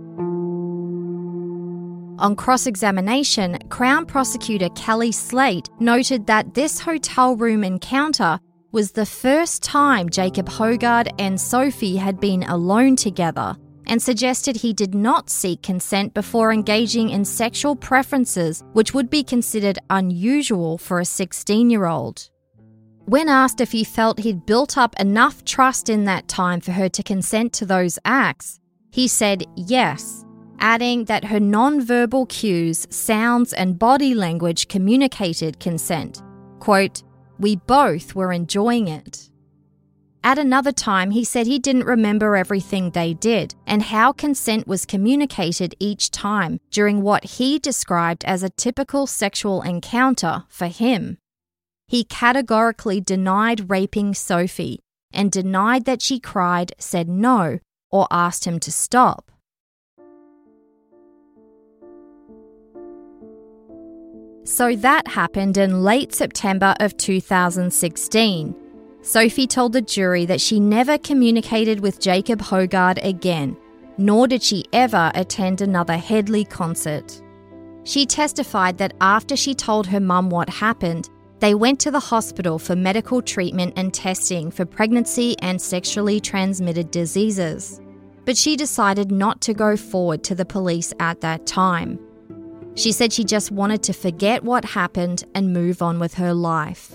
On cross-examination, Crown Prosecutor Kelly Slate noted that this hotel room encounter was the first time Jacob Hogard and Sophie had been alone together, and suggested he did not seek consent before engaging in sexual preferences which would be considered unusual for a 16-year-old. When asked if he felt he'd built up enough trust in that time for her to consent to those acts, he said yes, adding that her non-verbal cues, sounds, and body language communicated consent. Quote, "We both were enjoying it." At another time, he said he didn't remember everything they did and how consent was communicated each time during what he described as a typical sexual encounter for him. He categorically denied raping Sophie and denied that she cried, said no, or asked him to stop. So that happened in late September of 2016. Sophie told the jury that she never communicated with Jacob Hogard again, nor did she ever attend another Hedley concert. She testified that after she told her mum what happened, they went to the hospital for medical treatment and testing for pregnancy and sexually transmitted diseases. But she decided not to go forward to the police at that time. She said she just wanted to forget what happened and move on with her life.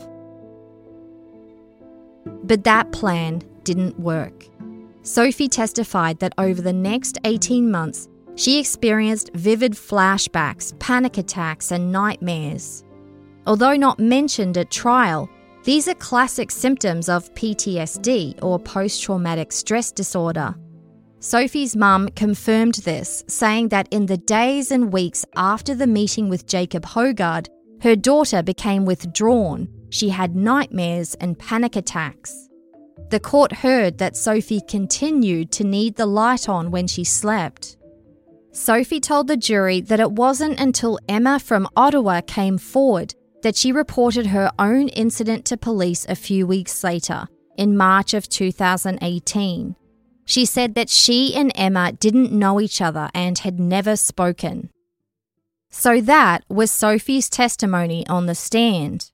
But that plan didn't work. Sophie testified that over the next 18 months, she experienced vivid flashbacks, panic attacks, and nightmares. Although not mentioned at trial, these are classic symptoms of PTSD or post-traumatic stress disorder. Sophie's mum confirmed this, saying that in the days and weeks after the meeting with Jacob Hogard, her daughter became withdrawn. She had nightmares and panic attacks. The court heard that Sophie continued to need the light on when she slept. Sophie told the jury that it wasn't until Emma from Ottawa came forward that she reported her own incident to police a few weeks later, in March of 2018. She said that she and Emma didn't know each other and had never spoken. So that was Sophie's testimony on the stand.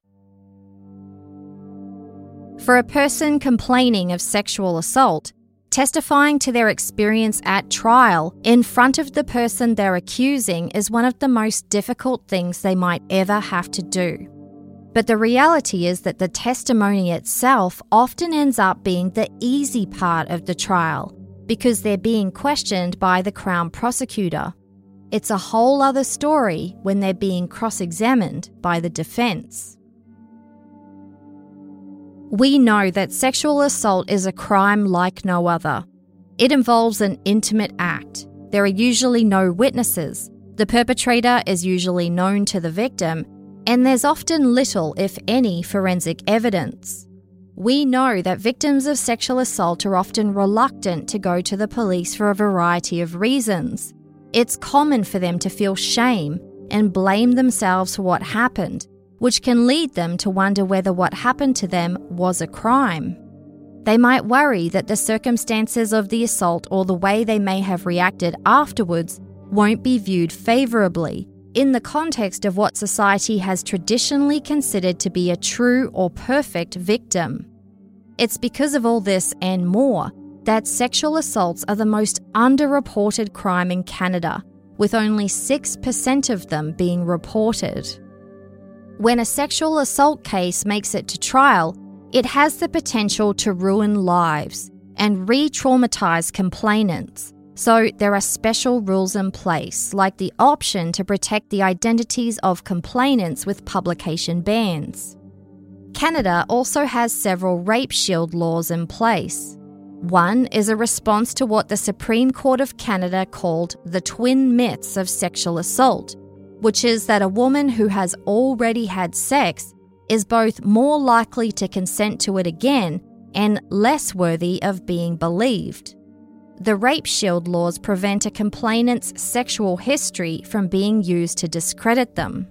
For a person complaining of sexual assault, testifying to their experience at trial in front of the person they're accusing is one of the most difficult things they might ever have to do. But the reality is that the testimony itself often ends up being the easy part of the trial because they're being questioned by the Crown prosecutor. It's a whole other story when they're being cross-examined by the defence. We know that sexual assault is a crime like no other. It involves an intimate act. There are usually no witnesses. The perpetrator is usually known to the victim, and there's often little, if any, forensic evidence. We know that victims of sexual assault are often reluctant to go to the police for a variety of reasons. It's common for them to feel shame and blame themselves for what happened, which can lead them to wonder whether what happened to them was a crime. They might worry that the circumstances of the assault or the way they may have reacted afterwards won't be viewed favourably in the context of what society has traditionally considered to be a true or perfect victim. It's because of all this and more that sexual assaults are the most underreported crime in Canada, with only 6% of them being reported. When a sexual assault case makes it to trial, it has the potential to ruin lives and re-traumatize complainants. So there are special rules in place, like the option to protect the identities of complainants with publication bans. Canada also has several rape shield laws in place. One is a response to what the Supreme Court of Canada called the twin myths of sexual assault, which is that a woman who has already had sex is both more likely to consent to it again and less worthy of being believed. The rape shield laws prevent a complainant's sexual history from being used to discredit them.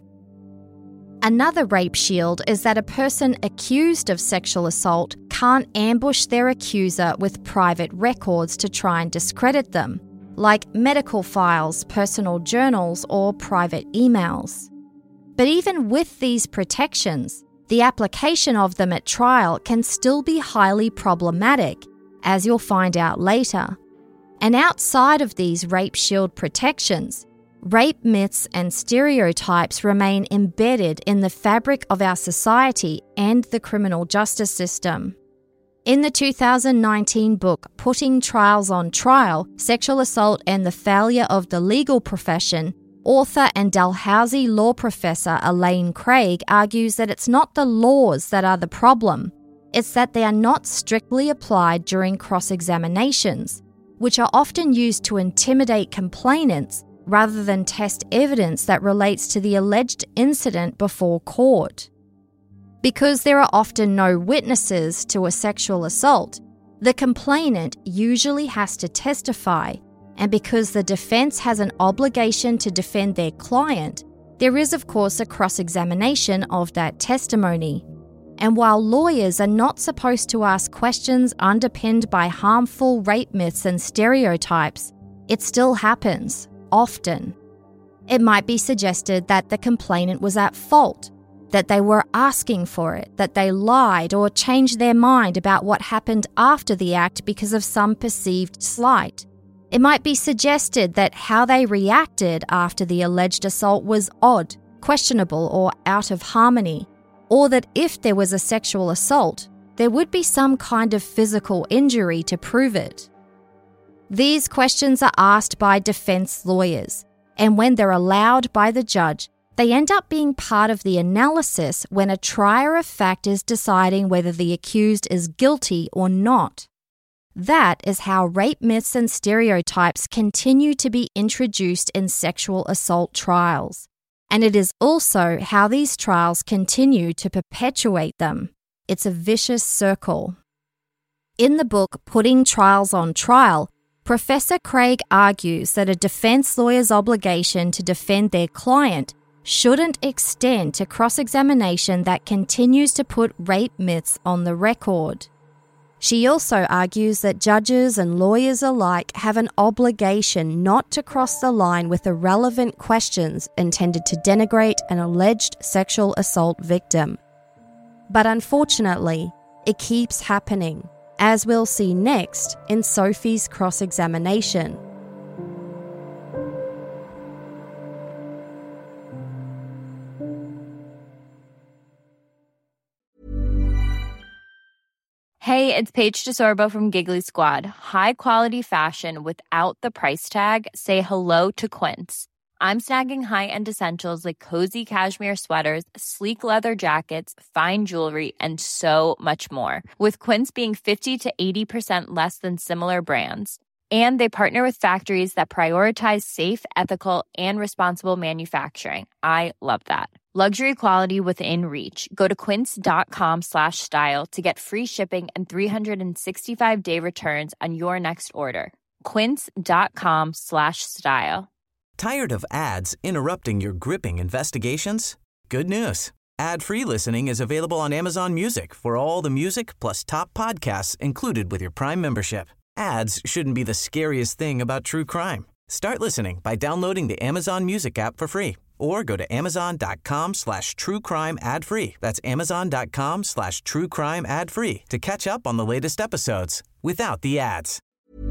Another rape shield is that a person accused of sexual assault can't ambush their accuser with private records to try and discredit them, like medical files, personal journals, or private emails. But even with these protections, the application of them at trial can still be highly problematic, as you'll find out later. And outside of these rape shield protections, rape myths and stereotypes remain embedded in the fabric of our society and the criminal justice system. In the 2019 book, Putting Trials on Trial, Sexual Assault and the Failure of the Legal Profession, author and Dalhousie law professor Elaine Craig argues that it's not the laws that are the problem, it's that they are not strictly applied during cross-examinations, which are often used to intimidate complainants rather than test evidence that relates to the alleged incident before court. Because there are often no witnesses to a sexual assault, the complainant usually has to testify, and because the defense has an obligation to defend their client, there is of course a cross-examination of that testimony. And while lawyers are not supposed to ask questions underpinned by harmful rape myths and stereotypes, it still happens, often. It might be suggested that the complainant was at fault, that they were asking for it, that they lied or changed their mind about what happened after the act because of some perceived slight. It might be suggested that how they reacted after the alleged assault was odd, questionable, or out of harmony, or that if there was a sexual assault, there would be some kind of physical injury to prove it. These questions are asked by defense lawyers, and when they're allowed by the judge, they end up being part of the analysis when a trier of fact is deciding whether the accused is guilty or not. That is how rape myths and stereotypes continue to be introduced in sexual assault trials. And it is also how these trials continue to perpetuate them. It's a vicious circle. In the book Putting Trials on Trial, Professor Craig argues that a defense lawyer's obligation to defend their client shouldn't extend to cross-examination that continues to put rape myths on the record. She also argues that judges and lawyers alike have an obligation not to cross the line with irrelevant questions intended to denigrate an alleged sexual assault victim. But unfortunately, it keeps happening, as we'll see next in Sophie's cross-examination. Hey, it's Paige DeSorbo from Giggly Squad. High quality fashion without the price tag. Say hello to Quince. I'm snagging high-end essentials like cozy cashmere sweaters, sleek leather jackets, fine jewelry, and so much more. With Quince being 50 to 80% less than similar brands. And they partner with factories that prioritize safe, ethical, and responsible manufacturing. I love that. Luxury quality within reach. Go to quince.com/style to get free shipping and 365-day returns on your next order. Quince.com/style. Tired of ads interrupting your gripping investigations? Good news. Ad-free listening is available on Amazon Music for all the music plus top podcasts included with your Prime membership. Ads shouldn't be the scariest thing about true crime. Start listening by downloading the Amazon Music app for free or go to amazon.com/truecrime ad-free. That's amazon.com/truecrime ad-free to catch up on the latest episodes without the ads.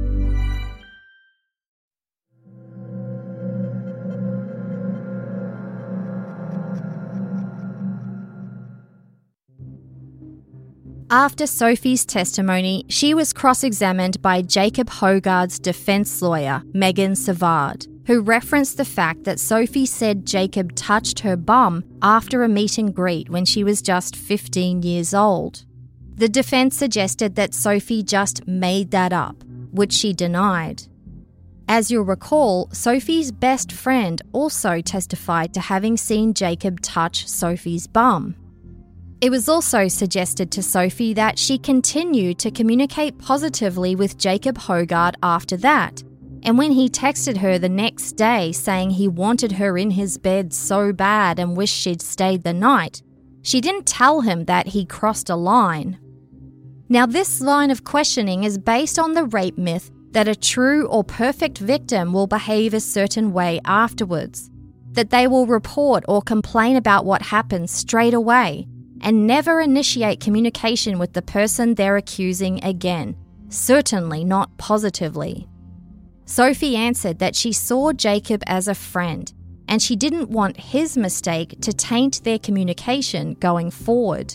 After Sophie's testimony, she was cross-examined by Jacob Hogarth's defense lawyer, Megan Savard, who referenced the fact that Sophie said Jacob touched her bum after a meet and greet when she was just 15 years old. The defense suggested that Sophie just made that up, which she denied. As you'll recall, Sophie's best friend also testified to having seen Jacob touch Sophie's bum. It was also suggested to Sophie that she continued to communicate positively with Jacob Hogarth after that, and when he texted her the next day saying he wanted her in his bed so bad and wished she'd stayed the night, she didn't tell him that he crossed a line. Now, this line of questioning is based on the rape myth that a true or perfect victim will behave a certain way afterwards, that they will report or complain about what happened straight away, and never initiate communication with the person they're accusing again, certainly not positively. Sophie answered that she saw Jacob as a friend, and she didn't want his mistake to taint their communication going forward.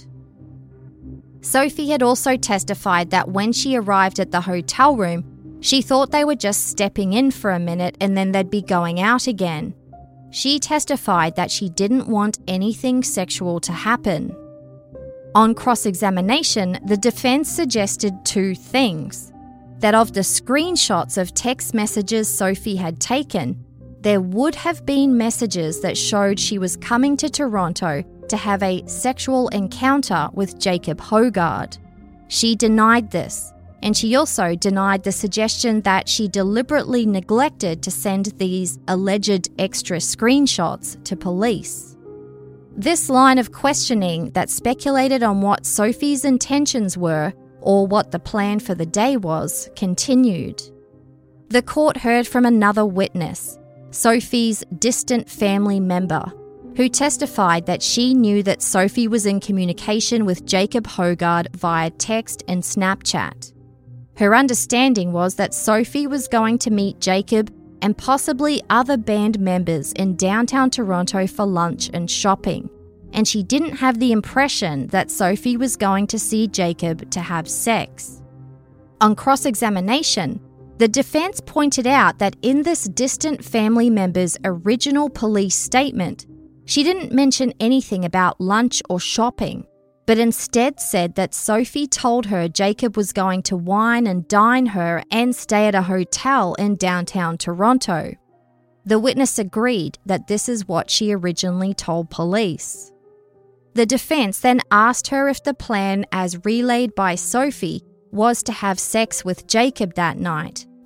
Sophie had also testified that when she arrived at the hotel room, she thought they were just stepping in for a minute and then they'd be going out again. She testified that she didn't want anything sexual to happen. On cross-examination, the defense suggested two things: that of the screenshots of text messages Sophie had taken, there would have been messages that showed she was coming to Toronto to have a sexual encounter with Jacob Hogarth. She denied this, and she also denied the suggestion that she deliberately neglected to send these alleged extra screenshots to police. This line of questioning that speculated on what Sophie's intentions were or what the plan for the day was continued. The court heard from another witness, Sophie's distant family member, who testified that she knew that Sophie was in communication with Jacob Hogarth via text and Snapchat. Her understanding was that Sophie was going to meet Jacob and possibly other band members in downtown Toronto for lunch and shopping, and she didn't have the impression that Sophie was going to see Jacob to have sex. On cross-examination, the defense pointed out that in this distant family member's original police statement, she didn't mention anything about lunch or shopping, but instead said that Sophie told her Jacob was going to wine and dine her and stay at a hotel in downtown Toronto. The witness agreed that this is what she originally told police. The defense then asked her if the plan as relayed by Sophie was to have sex with Jacob that night,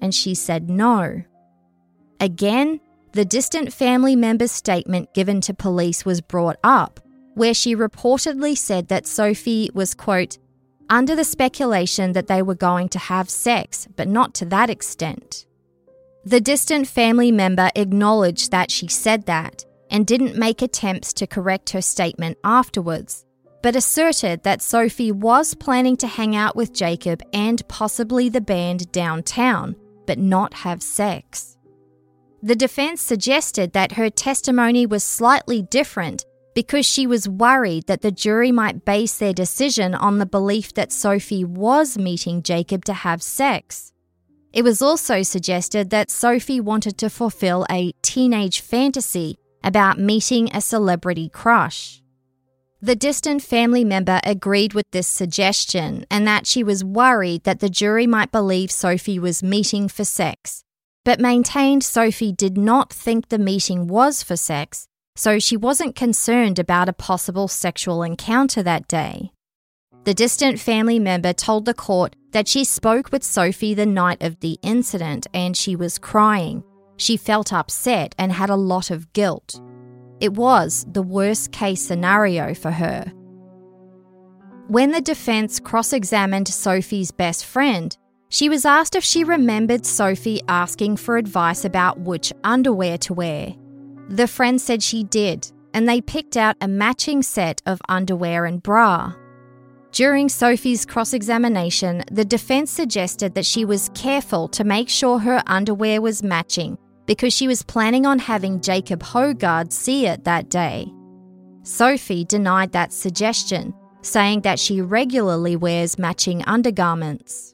and she said no. Again, the distant family member's statement given to police was brought up, where she reportedly said that Sophie was, quote, under the speculation that they were going to have sex, but not to that extent. The distant family member acknowledged that she said that and didn't make attempts to correct her statement afterwards, but asserted that Sophie was planning to hang out with Jacob and possibly the band downtown, but not have sex. The defense suggested that her testimony was slightly different because she was worried that the jury might base their decision on the belief that Sophie was meeting Jacob to have sex. It was also suggested that Sophie wanted to fulfill a teenage fantasy about meeting a celebrity crush. The distant family member agreed with this suggestion and that she was worried that the jury might believe Sophie was meeting for sex, but maintained Sophie did not think the meeting was for sex, so she wasn't concerned about a possible sexual encounter that day. The distant family member told the court that she spoke with Sophie the night of the incident and she was crying. She felt upset and had a lot of guilt. It was the worst case scenario for her. When the defense cross-examined Sophie's best friend, she was asked if she remembered Sophie asking for advice about which underwear to wear. The friend said she did, and they picked out a matching set of underwear and bra. During Sophie's cross-examination, the defense suggested that she was careful to make sure her underwear was matching because she was planning on having Jacob Hogarth see it that day. Sophie denied that suggestion, saying that she regularly wears matching undergarments.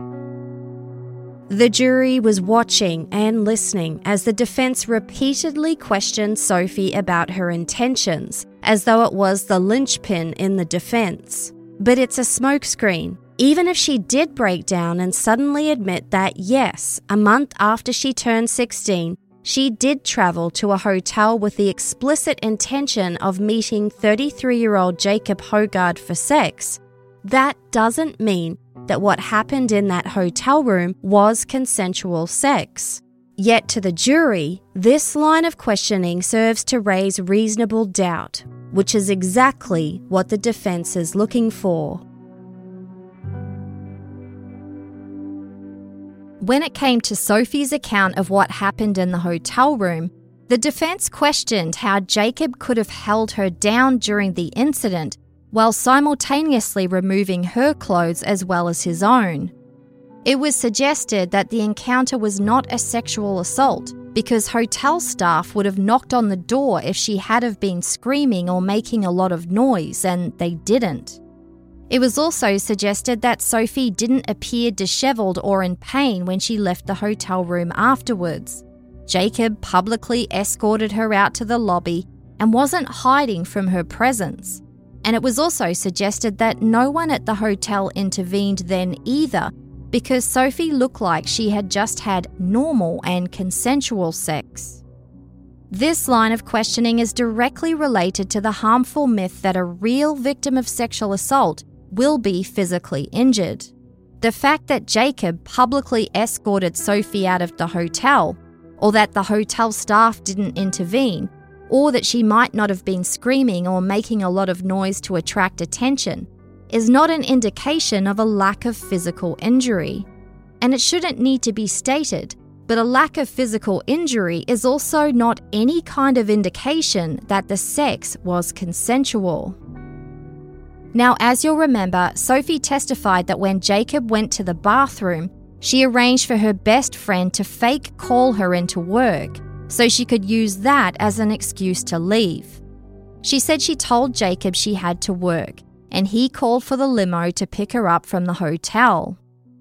The jury was watching and listening as the defense repeatedly questioned Sophie about her intentions, as though it was the linchpin in the defense. But it's a smokescreen. Even if she did break down and suddenly admit that, yes, a month after she turned 16, she did travel to a hotel with the explicit intention of meeting 33-year-old Jacob Hogarth for sex, that doesn't mean that what happened in that hotel room was consensual sex. Yet to the jury, this line of questioning serves to raise reasonable doubt, which is exactly what the defense is looking for. When it came to Sophie's account of what happened in the hotel room, the defense questioned how Jacob could have held her down during the incident while simultaneously removing her clothes as well as his own. It was suggested that the encounter was not a sexual assault because hotel staff would have knocked on the door if she had have been screaming or making a lot of noise, and they didn't. It was also suggested that Sophie didn't appear disheveled or in pain when she left the hotel room afterwards. Jacob publicly escorted her out to the lobby and wasn't hiding from her presence. And it was also suggested that no one at the hotel intervened then either, because Sophie looked like she had just had normal and consensual sex. This line of questioning is directly related to the harmful myth that a real victim of sexual assault will be physically injured. The fact that Jacob publicly escorted Sophie out of the hotel, or that the hotel staff didn't intervene, or that she might not have been screaming or making a lot of noise to attract attention, is not an indication of a lack of physical injury. And it shouldn't need to be stated, but a lack of physical injury is also not any kind of indication that the sex was consensual. Now, as you'll remember, Sophie testified that when Jacob went to the bathroom, she arranged for her best friend to fake call her into work, so she could use that as an excuse to leave. She said she told Jacob she had to work, and he called for the limo to pick her up from the hotel.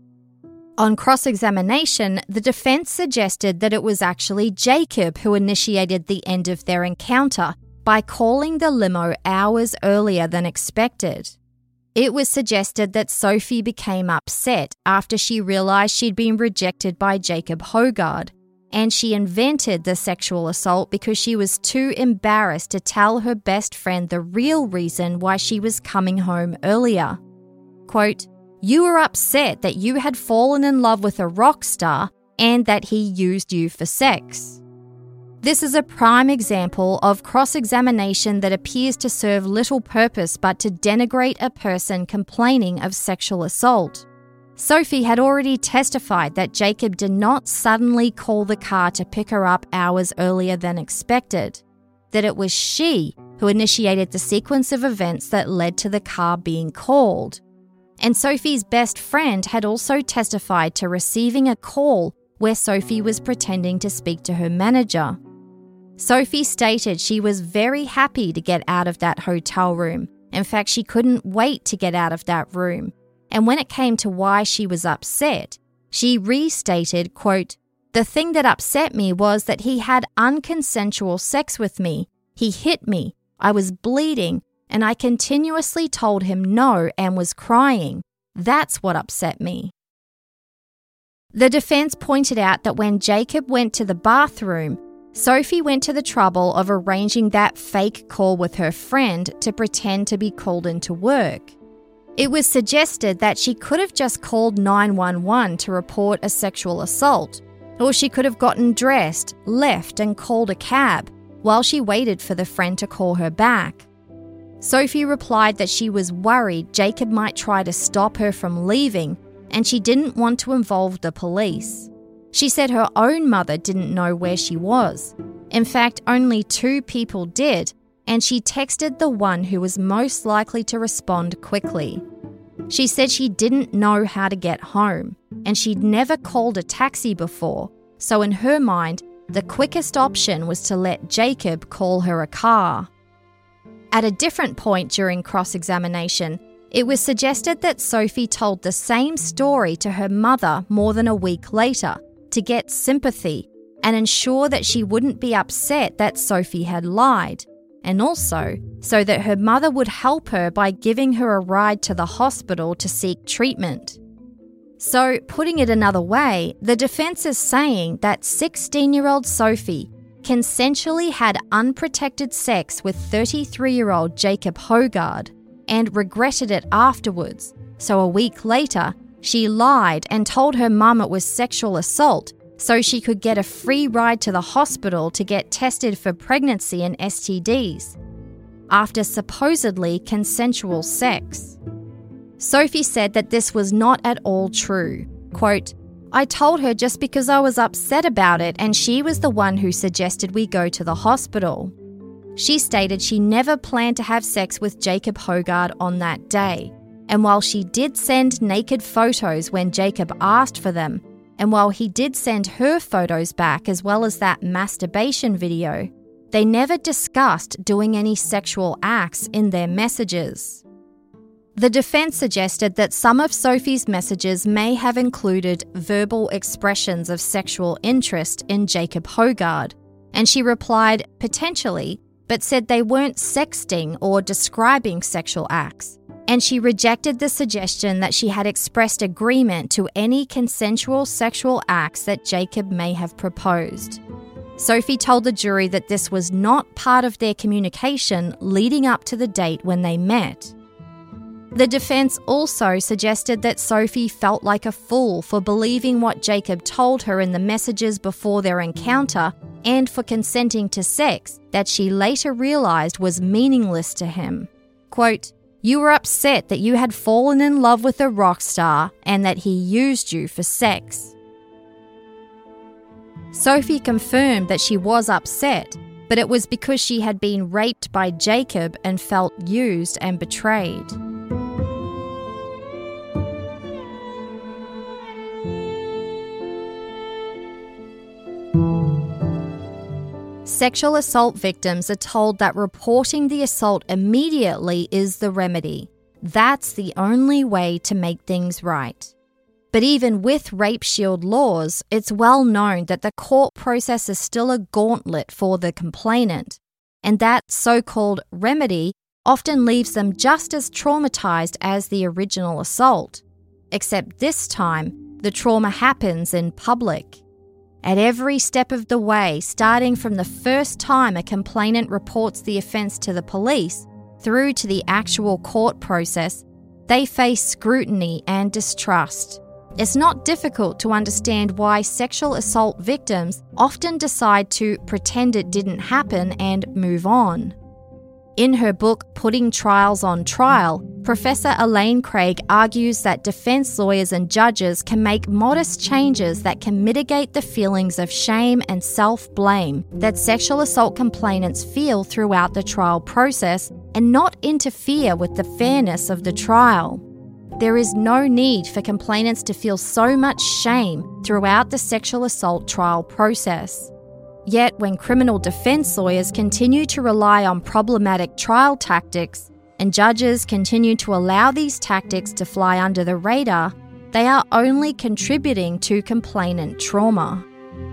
On cross-examination, the defense suggested that it was actually Jacob who initiated the end of their encounter by calling the limo hours earlier than expected. It was suggested that Sophie became upset after she realized she'd been rejected by Jacob Hogarth, and she invented the sexual assault because she was too embarrassed to tell her best friend the real reason why she was coming home earlier. Quote, "You were upset that you had fallen in love with a rock star and that he used you for sex. This is a prime example of cross-examination that appears to serve little purpose but to denigrate a person complaining of sexual assault. Sophie had already testified that Jacob did not suddenly call the car to pick her up hours earlier than expected, that it was she who initiated the sequence of events that led to the car being called. And Sophie's best friend had also testified to receiving a call where Sophie was pretending to speak to her manager. Sophie stated she was very happy to get out of that hotel room. In fact, she couldn't wait to get out of that room. And when it came to why she was upset, she restated, quote, "The thing that upset me was that he had unconsensual sex with me. He hit me. I was bleeding, and I continuously told him no and was crying. That's what upset me." The defense pointed out that when Jacob went to the bathroom, Sophie went to the trouble of arranging that fake call with her friend to pretend to be called into work. It was suggested that she could have just called 911 to report a sexual assault, or she could have gotten dressed, left, and called a cab while she waited for the friend to call her back. Sophie replied that she was worried Jacob might try to stop her from leaving, and she didn't want to involve the police. She said her own mother didn't know where she was. In fact, only 2 people did, and she texted the one who was most likely to respond quickly. She said she didn't know how to get home, and she'd never called a taxi before, so in her mind, the quickest option was to let Jacob call her a car. At a different point during cross-examination, it was suggested that Sophie told the same story to her mother more than a week later to get sympathy and ensure that she wouldn't be upset that Sophie had lied, and also so that her mother would help her by giving her a ride to the hospital to seek treatment. So, putting it another way, the defense is saying that 16-year-old Sophie consensually had unprotected sex with 33-year-old Jacob Hogard and regretted it afterwards. So a week later, she lied and told her mum it was sexual assault so she could get a free ride to the hospital to get tested for pregnancy and STDs, after supposedly consensual sex. Sophie said that this was not at all true. Quote, "I told her just because I was upset about it and she was the one who suggested we go to the hospital." She stated she never planned to have sex with Jacob Hogard on that day, and while she did send naked photos when Jacob asked for them, and while he did send her photos back as well as that masturbation video, they never discussed doing any sexual acts in their messages. The defense suggested that some of Sophie's messages may have included verbal expressions of sexual interest in Jacob Hogard, and she replied, potentially, but said they weren't sexting or describing sexual acts. And she rejected the suggestion that she had expressed agreement to any consensual sexual acts that Jacob may have proposed. Sophie told the jury that this was not part of their communication leading up to the date when they met. The defense also suggested that Sophie felt like a fool for believing what Jacob told her in the messages before their encounter and for consenting to sex that she later realized was meaningless to him. Quote, "You were upset that you had fallen in love with a rock star and that he used you for sex." Sophie confirmed that she was upset, but it was because she had been raped by Jacob and felt used and betrayed. Sexual assault victims are told that reporting the assault immediately is the remedy. That's the only way to make things right. But even with rape shield laws, it's well known that the court process is still a gauntlet for the complainant, and that so-called remedy often leaves them just as traumatized as the original assault. Except this time, the trauma happens in public. At every step of the way, starting from the first time a complainant reports the offence to the police through to the actual court process, they face scrutiny and distrust. It's not difficult to understand why sexual assault victims often decide to pretend it didn't happen and move on. In her book, Putting Trials on Trial, Professor Elaine Craig argues that defense lawyers and judges can make modest changes that can mitigate the feelings of shame and self-blame that sexual assault complainants feel throughout the trial process and not interfere with the fairness of the trial. There is no need for complainants to feel so much shame throughout the sexual assault trial process. Yet, when criminal defense lawyers continue to rely on problematic trial tactics and judges continue to allow these tactics to fly under the radar, they are only contributing to complainant trauma.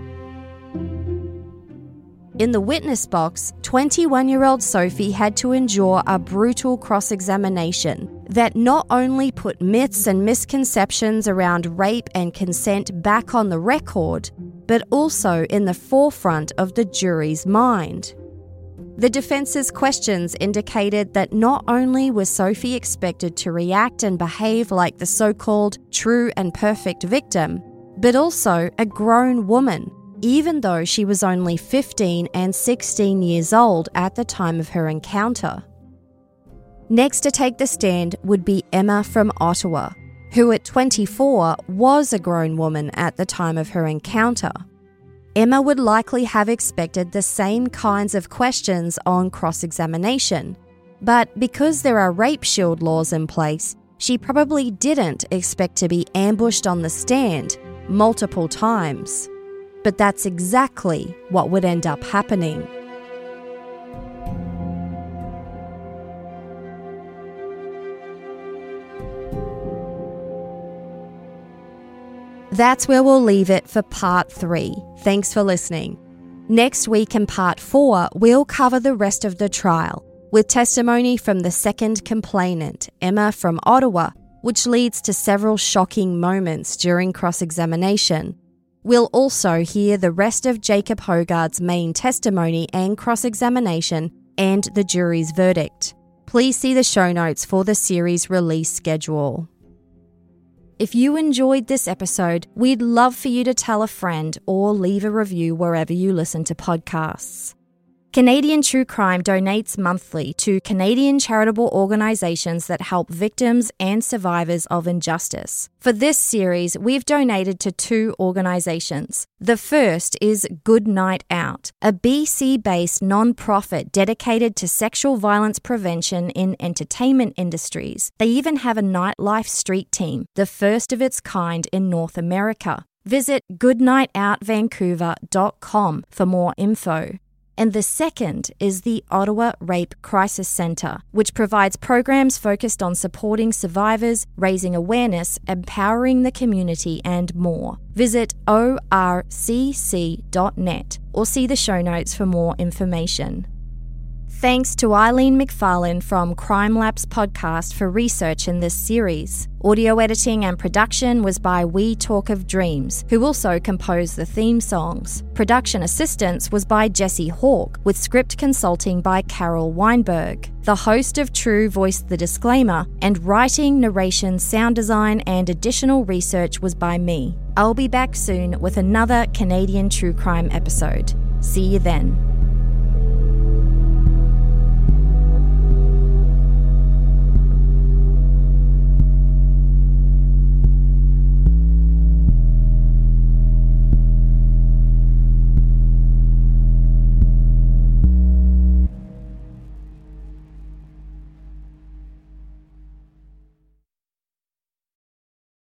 In the witness box, 21-year-old Sophie had to endure a brutal cross-examination that not only put myths and misconceptions around rape and consent back on the record, but also in the forefront of the jury's mind. The defense's questions indicated that not only was Sophie expected to react and behave like the so-called true and perfect victim, but also a grown woman, even though she was only 15 and 16 years old at the time of her encounter. Next to take the stand would be Emma from Ottawa, who at 24 was a grown woman at the time of her encounter. Emma would likely have expected the same kinds of questions on cross-examination, but because there are rape shield laws in place, she probably didn't expect to be ambushed on the stand multiple times. But that's exactly what would end up happening. That's where we'll leave it for part 3. Thanks for listening. Next week in part 4, we'll cover the rest of the trial, with testimony from the second complainant, Emma from Ottawa, which leads to several shocking moments during cross-examination. We'll also hear the rest of Jacob Hogarth's main testimony and cross-examination and the jury's verdict. Please see the show notes for the series release schedule. If you enjoyed this episode, we'd love for you to tell a friend or leave a review wherever you listen to podcasts. Canadian True Crime donates monthly to Canadian charitable organisations that help victims and survivors of injustice. For this series, we've donated to 2 organisations. The first is Good Night Out, a BC-based non-profit dedicated to sexual violence prevention in entertainment industries. They even have a nightlife street team, the first of its kind in North America. Visit goodnightoutvancouver.com for more info. And the second is the Ottawa Rape Crisis Centre, which provides programs focused on supporting survivors, raising awareness, empowering the community, and more. Visit orcc.net or see the show notes for more information. Thanks to Eileen McFarlane from Crime Lapse Podcast for research in this series. Audio editing and production was by We Talk of Dreams, who also composed the theme songs. Production assistance was by Jesse Hawke, with script consulting by Carol Weinberg. The host of True voiced the disclaimer, and writing, narration, sound design, and additional research was by me. I'll be back soon with another Canadian True Crime episode. See you then.